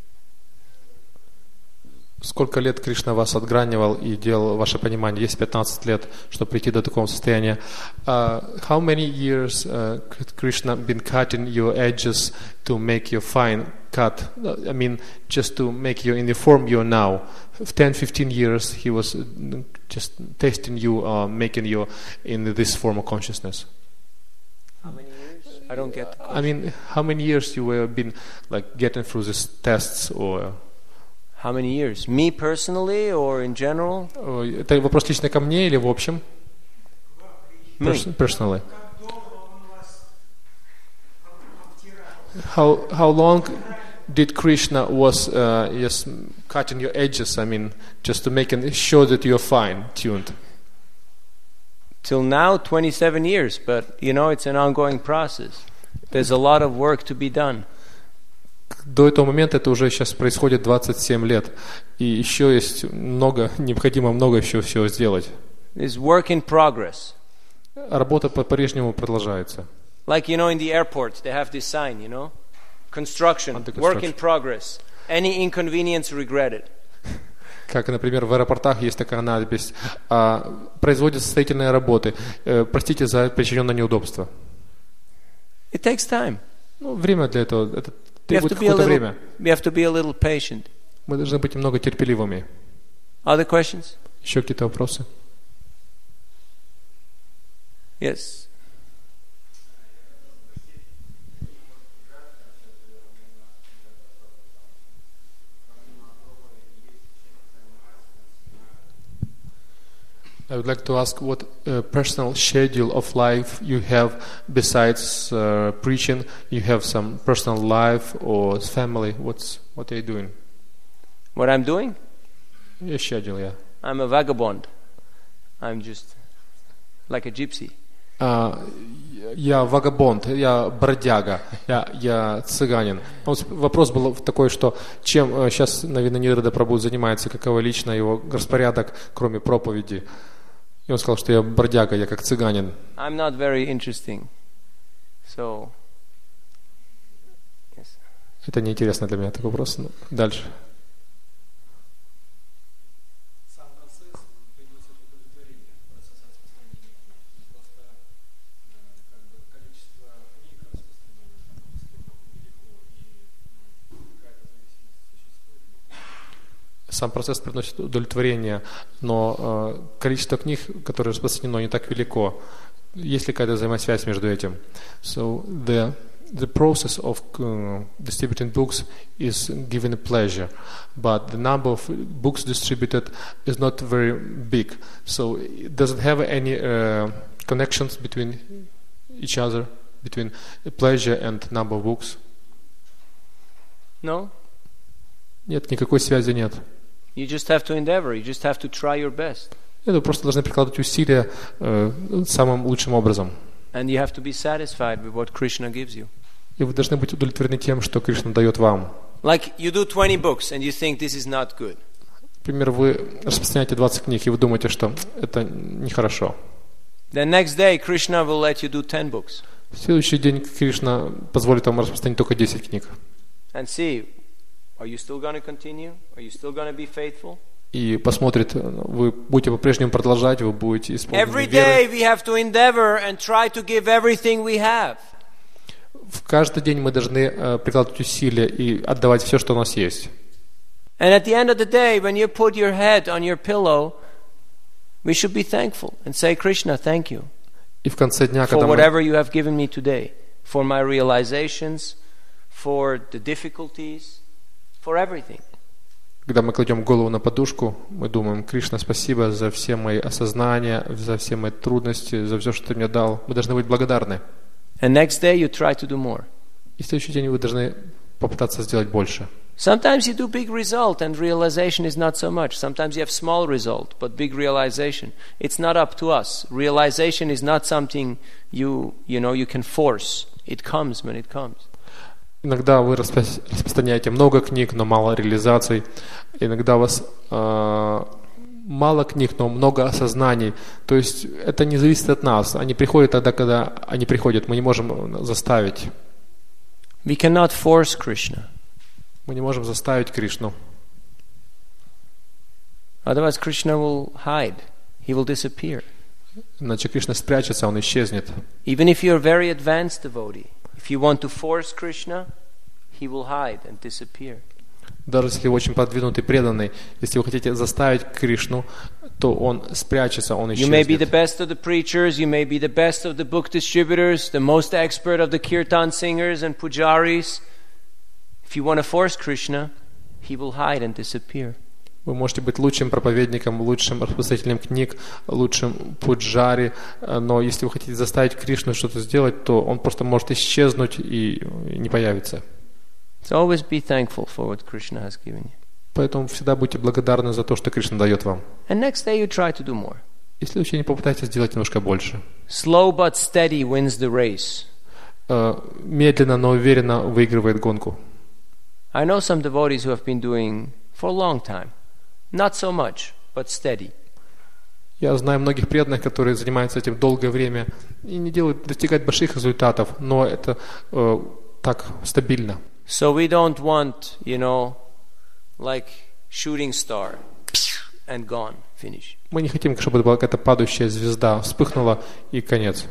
Сколько лет Кришна вас отгранивал и делал ваше понимание? Есть пятнадцать лет, чтобы прийти до такого состояния. Uh, how many years uh, Krishna been cutting your edges to make you fine cut? I mean, just to make you in the form you are now. ten, fifteen years he was just testing you, uh, making you in this form of consciousness. How many years? I don't get the I mean, how many years you have been like getting through these tests or... How many years? Me personally or in general? Это вопрос лично ко мне или в общем? Me. Personally. How how long did Krishna was uh, yes cutting your edges? I mean, just to make it show that you're fine tuned. Till now, twenty-seven years, but you know it's an ongoing process. There's a lot of work to be done. До этого момента это уже сейчас происходит двадцать семь лет, и еще есть много, необходимо много еще всего сделать. It's work in progress. Работа по-прежнему продолжается. Like, you know, in the airports, they have this sign, you know? Construction, Under work construction. in progress. Any inconvenience regretted. Как, например, в аэропортах есть такая надпись: а, производятся строительные работы. Э, простите за причиненное неудобство. It takes time. Ну, время для этого, это We have требует to be a какое-то little, время. we have to be a little patient. Мы должны быть немного терпеливыми. Other questions? Еще какие-то вопросы? Yes. I would like to ask what uh, personal schedule of life you have besides uh, preaching. You have some personal life or family. What's what are you doing? What I'm doing? Your schedule, yeah. I'm a vagabond. I'm just like a gypsy. Uh, я вагабонд, я бродяга, я, я цыганин. Он, вопрос был такой, что чем uh, сейчас Навина Нирада Прабху занимается, каково лично его распорядок, кроме проповеди. И он сказал, что я бродяга, я как цыганин. I'm not very interesting. So, yes. Это неинтересно для меня, такой вопрос. Ну, дальше. Сам процесс приносит удовлетворение, процесс распространения. Просто как бы количество книг распространенных настолько велико, и какая-то зависимость существует. Сам процесс приносит удовлетворение, но э, количество книг, которые распространено, не так велико. Есть ли какая-то взаимосвязь между этим? So the the process of uh, distributing books is giving a pleasure, but the number of books distributed is not very big. So does it have any uh, connections between each other, between pleasure and number of books? No? Нет, никакой связи нет. You just have to endeavor. You just have to try your best. Это просто должны прикладывать усилия э, самым лучшим образом. And you have to be satisfied with what Krishna gives you. И вы должны быть удовлетворены тем, что Кришна дает вам. Like you do twenty books and you think this is not good. Например, вы распространяете двадцать книг, и вы думаете, что это нехорошо. The next day Krishna will let you do ten books. В следующий день Кришна позволит вам распространить только десять книг. And see, are you still going to continue? Are you still going to be faithful? и посмотрит, вы будете по-прежнему продолжать, вы будете исполнены Every веры. day we have to endeavor and try to give everything we have. В каждый день мы должны э, прикладывать усилия и отдавать все, что у нас есть. And at the end of the day, when you put your head on your pillow, we should be thankful and say, Krishna, thank you И в конце дня, for когда мы, whatever you have given me today, for my realizations, for the difficulties, for everything. когда мы кладем голову на подушку, мы думаем: Кришна, спасибо за все мои осознания, за все мои трудности, за все, что ты мне дал. Мы должны быть благодарны. And next day you try to do more. И в следующий день вы должны попытаться сделать больше. Sometimes you do big result and realization is not so much. Sometimes you have small result, but big realization. It's not up to us. Realization is not something you, you know, you can force. It comes when it comes. Иногда вы распро- распространяете много книг, но мало реализаций. Иногда у вас э, мало книг, но много осознаний. То есть это не зависит от нас. Они приходят тогда, когда они приходят. Мы не можем заставить. We cannot force Krishna. Мы не можем заставить Кришну. Otherwise Krishna will hide. He will disappear. Иначе Кришна спрячется, он исчезнет. Even if you're a very advanced devotee, if you want to force Krishna, he will hide and disappear. Даже если вы очень продвинутый, преданный, если вы хотите заставить Кришну, то он спрячется, он You may be the исчезнет. best of the preachers, you may be the best of the book distributors, the most expert of the kirtan singers and pujaris. If you want to force Krishna, he will hide and disappear. Вы можете быть лучшим проповедником, лучшим распространителем книг, лучшим пуджари, но если вы хотите заставить Кришну что-то сделать, то он просто может исчезнуть и не появится. So always be thankful for what Krishna has given you. Поэтому всегда будьте благодарны за то, что Кришна дает вам. And next day you try to do more. И в следующий день попытайтесь сделать немножко больше. Slow but steady wins the race. Э, Медленно, но уверенно выигрывает гонку. I know some devotees who have been doing for a long time. Not so much, but steady. Я знаю многих преданных, которые занимаются этим долгое время и не делают, достигают больших результатов, но это э, так стабильно. So we don't want, you know, like shooting star and gone, finish. Мы не хотим, чтобы это была какая-то падающая звезда, вспыхнула и конец.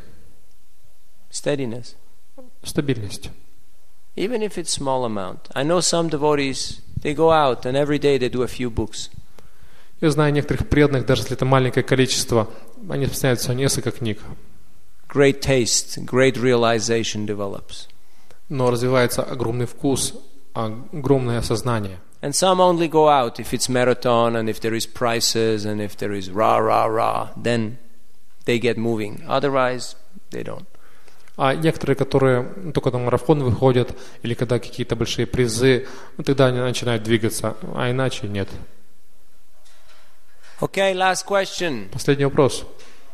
Steadiness. Стабильность. Even if it's small amount. I know some devotees, they go out and every day they do a few books. Я знаю некоторых преданных, даже если это маленькое количество, они распространяют всего несколько книг. Great taste, great realization develops. Но развивается огромный вкус, огромное осознание. And some only go out if it's marathon and if there is prizes and if there is rah, rah, rah, then they get moving. Otherwise, they don't. А некоторые, которые только на марафон выходят, или когда какие-то большие призы, ну, тогда они начинают двигаться, а иначе нет. Okay, last question. Последний вопрос.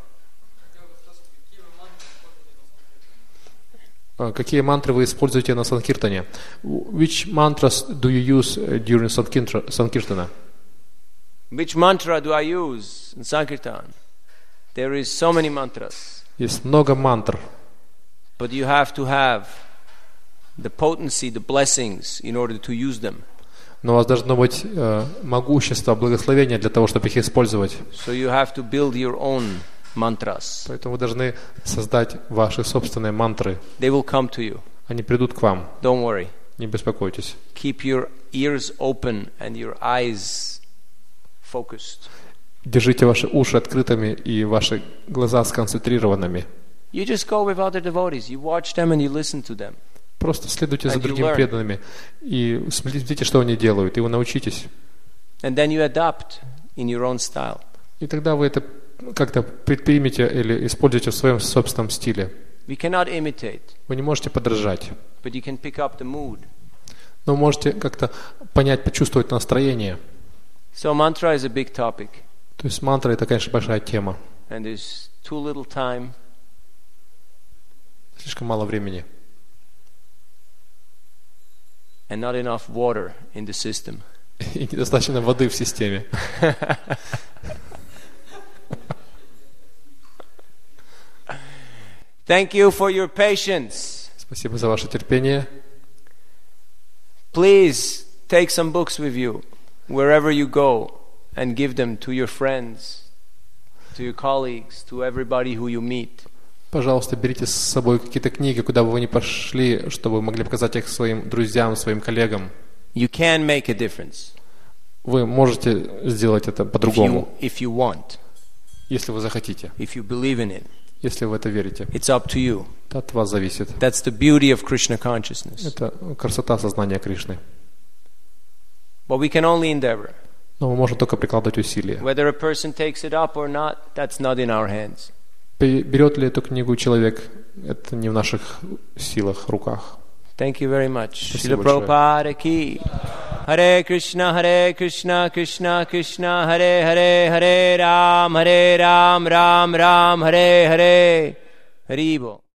А Какие мантры вы используете на Санкиртане? Which mantras do you use during Sankirtana? Sankirtana? Which mantra do I use in Sankirtan? There is so many mantras. Есть много мантр, But you have to have the potency, the blessings in order to use them. но у вас должно быть э, могущество, благословение для того, чтобы их использовать. So you have to build your own mantras. Поэтому вы должны создать ваши собственные мантры. They will come to you. Они придут к вам. Don't worry. Не беспокойтесь. Keep your ears open and your eyes focused. Держите ваши уши открытыми и ваши глаза сконцентрированными. You just go with other devotees. You watch them and you listen to them. Просто следуйте за And you другими learn. преданными и смотрите, что они делают, и вы научитесь. And then you adapt in your own style. И тогда вы это как-то предпримете или используете в своем собственном стиле. We cannot imitate, Вы не можете подражать, but you can pick up the mood. но можете как-то понять, почувствовать настроение. So mantra is a big topic. То есть мантра — это, конечно, большая тема. And there's too little time. Слишком мало времени. And not enough water in the system. И недостаточно воды в системе. Thank you for your patience. Спасибо за ваше терпение. Please take some books with you wherever you go and give them to your friends, to your colleagues, to everybody who you meet. Пожалуйста, берите с собой какие-то книги, куда бы вы ни пошли, чтобы вы могли показать их своим друзьям, своим коллегам. You can make a difference Вы можете сделать это if you, по-другому, if you want, если вы захотите, if you believe in it. если вы в это верите. It's up to you. Это от вас зависит. That's the beauty of Krishna consciousness. Это красота сознания Кришны. But we can only endeavor. Но мы можем только прикладывать усилия. Whether a person takes it up or not, that's not in our hands. Берет ли эту книгу человек, это не в наших силах, руках. Thank you very much. Спасибо Srila большое. Prabhupada ki. Hare Krishna, Hare Krishna, Krishna Krishna, Hare Hare, Hare Ram, Hare Ram, Ram Ram, Hare Hare. Haribo.